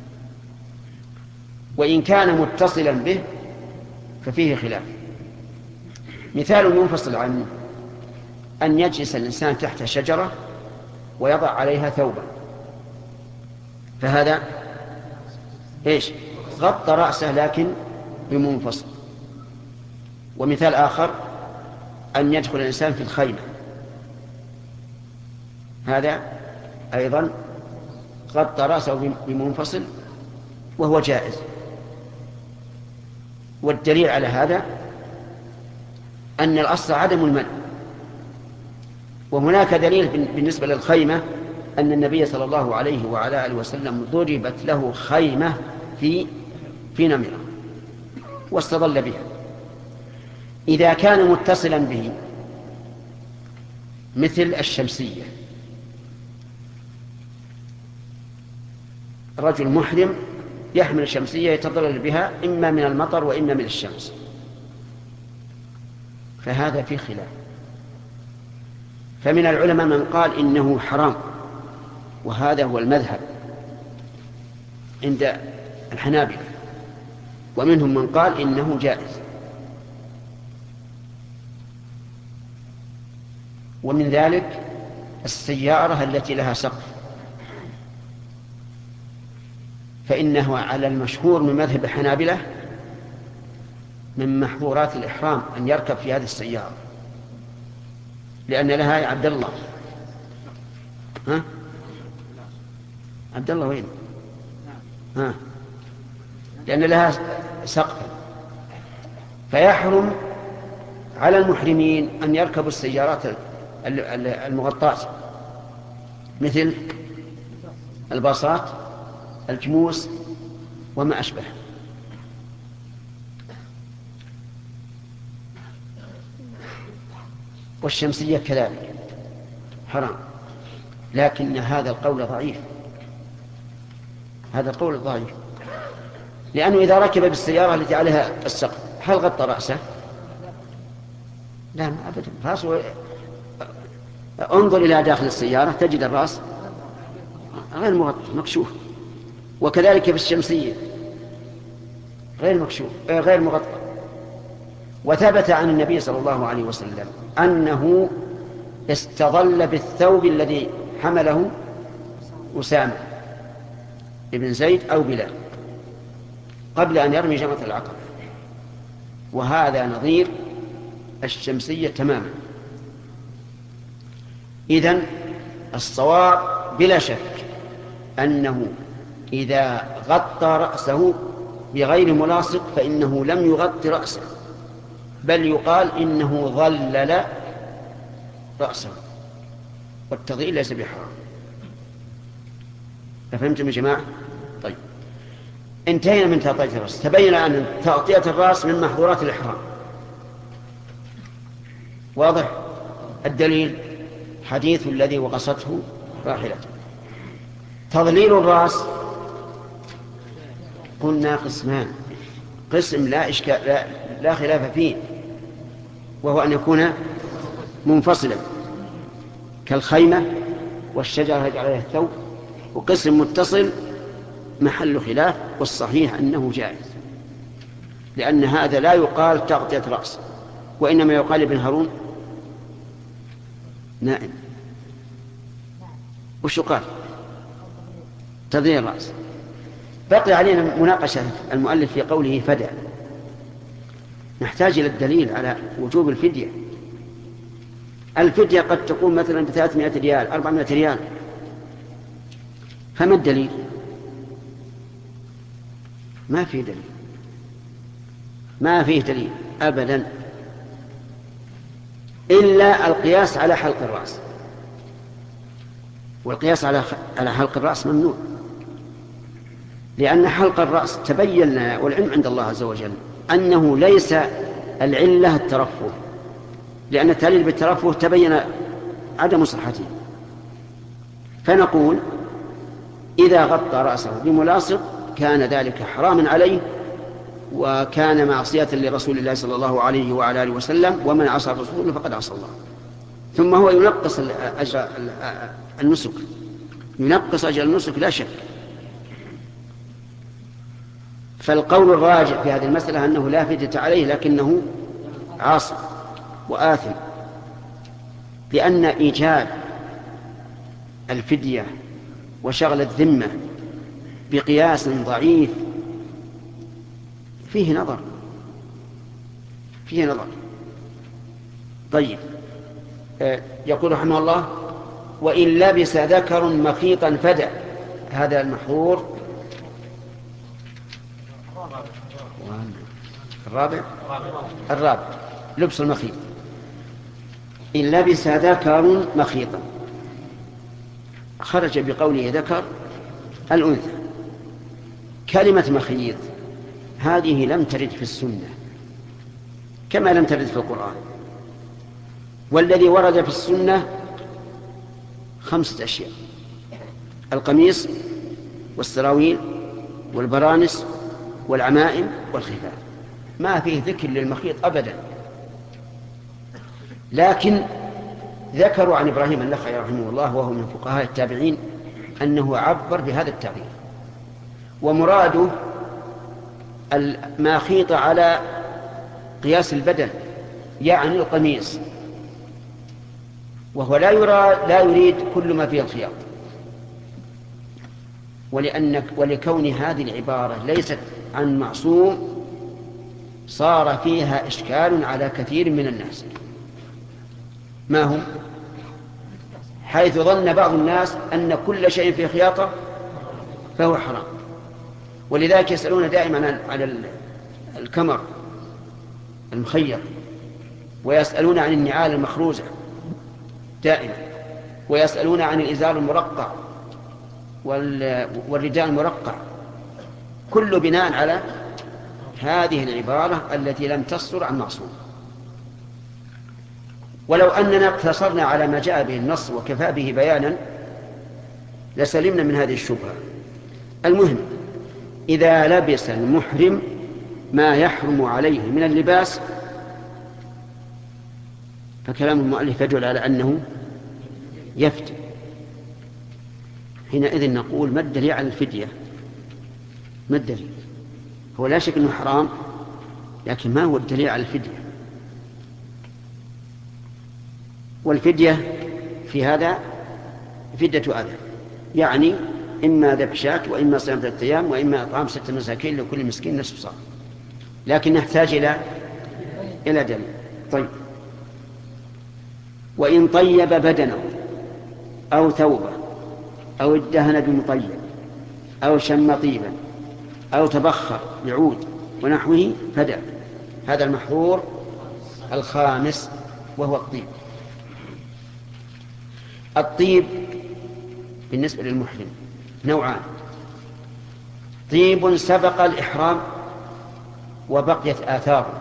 وإن كان متصلا به ففيه خلاف. مثال منفصل عنه أن يجلس الإنسان تحت شجرة ويضع عليها ثوبا، فهذا إيش؟ غطى رأسه لكن بمنفصل. ومثال آخر أن يدخل الإنسان في الخيمة، هذا أيضا غطى رأسه بمنفصل وهو جائز. والدليل على هذا أن الأصل عدم المنع، وهناك دليل بالنسبة للخيمة أن النبي صلى الله عليه وعلى آله وسلم ضربت له خيمة في في نمرة واستظل بها. إذا كان متصلا به مثل الشمسية، رجل محرم يحمل الشمسية يتظلل بها إما من المطر وإما من الشمس، فهذا في خلاف. فمن العلماء من قال إنه حرام، وهذا هو المذهب عند الحنابلة، ومنهم من قال إنه جائز. ومن ذلك السيارة التي لها سقف، فإنه على المشهور من مذهب الحنابلة من محظورات الإحرام أن يركب في هذه السيارة، لأن لها يا عبد الله ها عبد الله وين ها لأن لها سقف، فيحرم على المحرمين أن يركبوا السيارات المغطاة مثل الباصات الجموس وما أشبه. والشمسية كذلك حرام، لكن هذا القول ضعيف، هذا القول ضعيف، لأنه إذا ركب بالسيارة التي عليها السقف هل غطى رأسه؟ لا أبدا، رأسه انظر إلى داخل السيارة تجد الرأس غير مغطى مكشوف، وكذلك في الشمسية غير مكشوف غير مغطى. وثبت عن النبي صلى الله عليه وسلم أنه استظل بالثوب الذي حمله أسامة بن زيد أو بلال قبل أن يرمي جمرة العقبة، وهذا نظير الشمسية تماما. إذن الصواب بلا شك أنه إذا غطى رأسه بغير ملاصق فإنه لم يغطي رأسه، بل يقال إنه ظلل رأسه، والتضليل ليس بحرام. أفهمتم يا جماعة؟ طيب، انتهينا من تغطية الرأس. تبين أن تغطية الرأس من محظورات الإحرام. واضح؟ الدليل حديث الذي وقصته راحلته. تضليل الرأس قلنا قسمان، قسم لا إشكال لا, لا خلاف فيه، وهو أن يكون منفصلا كالخيمة والشجرة يجعل عليها الثوب، وقسم متصل محل خلاف، والصحيح أنه جائز، لأن هذا لا يقال تغطية رأس، وإنما يقال ابن هارون نائم. وش قال؟ تضليل الرأس. بقي علينا مناقشة المؤلف في قوله فدى. نحتاج إلى الدليل على وجوب الفدية. الفدية قد تكون مثلا بثلاثمائة ريال، أربعمائة ريال، فما الدليل؟ ما في دليل، ما فيه دليل أبدا، إلا القياس على حلق الرأس، والقياس على على حلق الرأس ممنوع، لأن حلق الرأس تبين والعلم عند الله عز وجل أنه ليس العلة الترفه، لأن التعليل بالترفه تبين عدم صحته. فنقول إذا غطى رأسه بملاصق كان ذلك حراما عليه، وكان معصية لرسول الله صلى الله عليه وعلى آله وسلم، ومن عصى الرسول فقد عصى الله. ثم هو ينقص أجر النسك، ينقص أجر النسك لا شك. فالقول الراجح في هذه المسألة أنه لا فدية عليه، لكنه عاصي وآثم، لأن إيجاب الفدية وشغل الذمة بقياس ضعيف فيه نظر، فيه نظر. طيب، يقول رحمه الله: وإن لبس ذكر مخيطا فدى. هذا المحظور الرابع الرابع لبس المخيط. إن لبس ذكر مخيطا، خرج بقوله ذكر الأنثى. كلمة مخيط هذه لم ترد في السنة كما لم ترد في القرآن، والذي ورد في السنة خمسة أشياء: القميص والسراويل والبرانس والعمائم والخفاف. ما فيه ذكر للمخيط أبدا. لكن ذكروا عن إبراهيم النخعي رحمه الله وهو من فقهاء التابعين أنه عبر بهذا التعبير، ومراده ما خيط على قياس البدن، يعني القميص، وهو لا يرى لا يريد كل ما فيه الخياط. ولأن ولكون هذه العبارة ليست عن معصوم صار فيها إشكال على كثير من الناس. ما هو؟ حيث ظن بعض الناس أن كل شيء فيه خياطة فهو حرام، ولذلك يسألون دائما على الكمر المخيط، ويسألون عن النعال المخروزة دائما، ويسألون عن الإزار المرقع والرداء المرقع، كل بناء على هذه العبارة التي لم تصدر عن معصوم. ولو أننا اقتصرنا على ما جاء به النص وكفى به بيانا لسلمنا من هذه الشبهة. المهم، إذا لبس المحرم ما يحرم عليه من اللباس فكلام المؤلف يدل على أنه يفتي. حينئذ نقول: ما الدليل على الفدية؟ ما الدليل؟ هو لا شك أنه حرام، لكن ما هو الدليل على الفدية؟ والفدية في هذا فدية أذى، يعني إما ذبح شاة وإما صيام ثلاثة أيام وإما إطعام ستة مساكين لكل مسكين نصف صاع، لكن نحتاج إلى إلى دليل. طيب، وإن طيب بدنه أو ثوبه أو ادهن بمطيب أو شم طيبا أو تبخر بعود ونحوه فدى. هذا المحظور الخامس وهو الطيب. الطيب بالنسبة للمحرم نوعان: طيب سبق الإحرام وبقيت آثاره،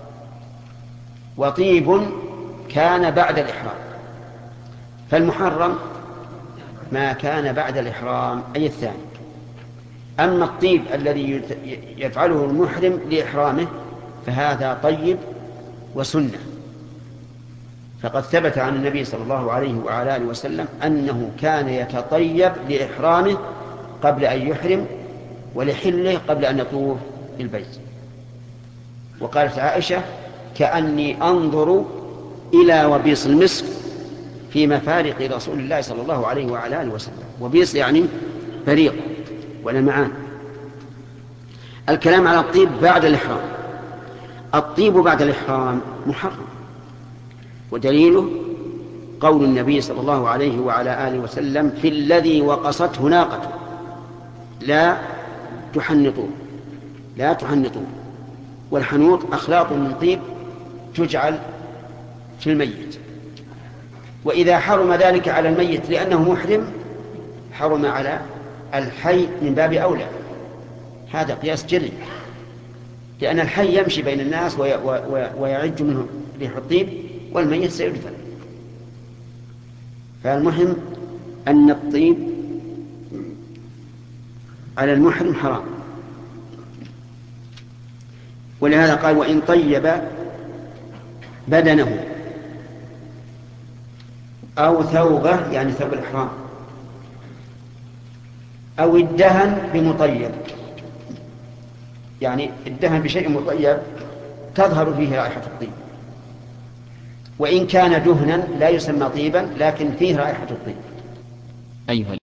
وطيب كان بعد الإحرام. فالمحرم ما كان بعد الإحرام أي الثاني. أما الطيب الذي يفعله المحرم لإحرامه فهذا طيب وسنة، فقد ثبت عن النبي صلى الله عليه وعلى آله وسلم أنه كان يتطيب لإحرامه قبل أن يحرم ولحله قبل أن يطوف بالبيت. وقالت عائشة: كأني أنظر إلى وبيص المسك في مفارق رسول الله صلى الله عليه وعلى آله وسلم. وبيص يعني بريق ولمعان. الكلام على الطيب بعد الإحرام. الطيب بعد الإحرام محرم، ودليله قول النبي صلى الله عليه وعلى آله وسلم: في الذي وقصته ناقته لا تحنطوه لا تحنطوه. والحنوط أخلاط من طيب تجعل في الميت، وإذا حرم ذلك على الميت لأنه محرم حرم على الحي من باب أولى. هذا قياس جري، لأن الحي يمشي بين الناس ويعج منه ريح الطيب، والميت سيدفن. فالمهم أن الطيب على المحرم حرام. ولهذا قال: وإن طيب بدنه أو ثوبه، يعني ثوب الإحرام، أو ادهن بمطيب، يعني ادهن بشيء مطيب تظهر فيه رائحة الطيب. وإن كان دهنا لا يسمى طيبا لكن فيه رائحة الطيب. أيها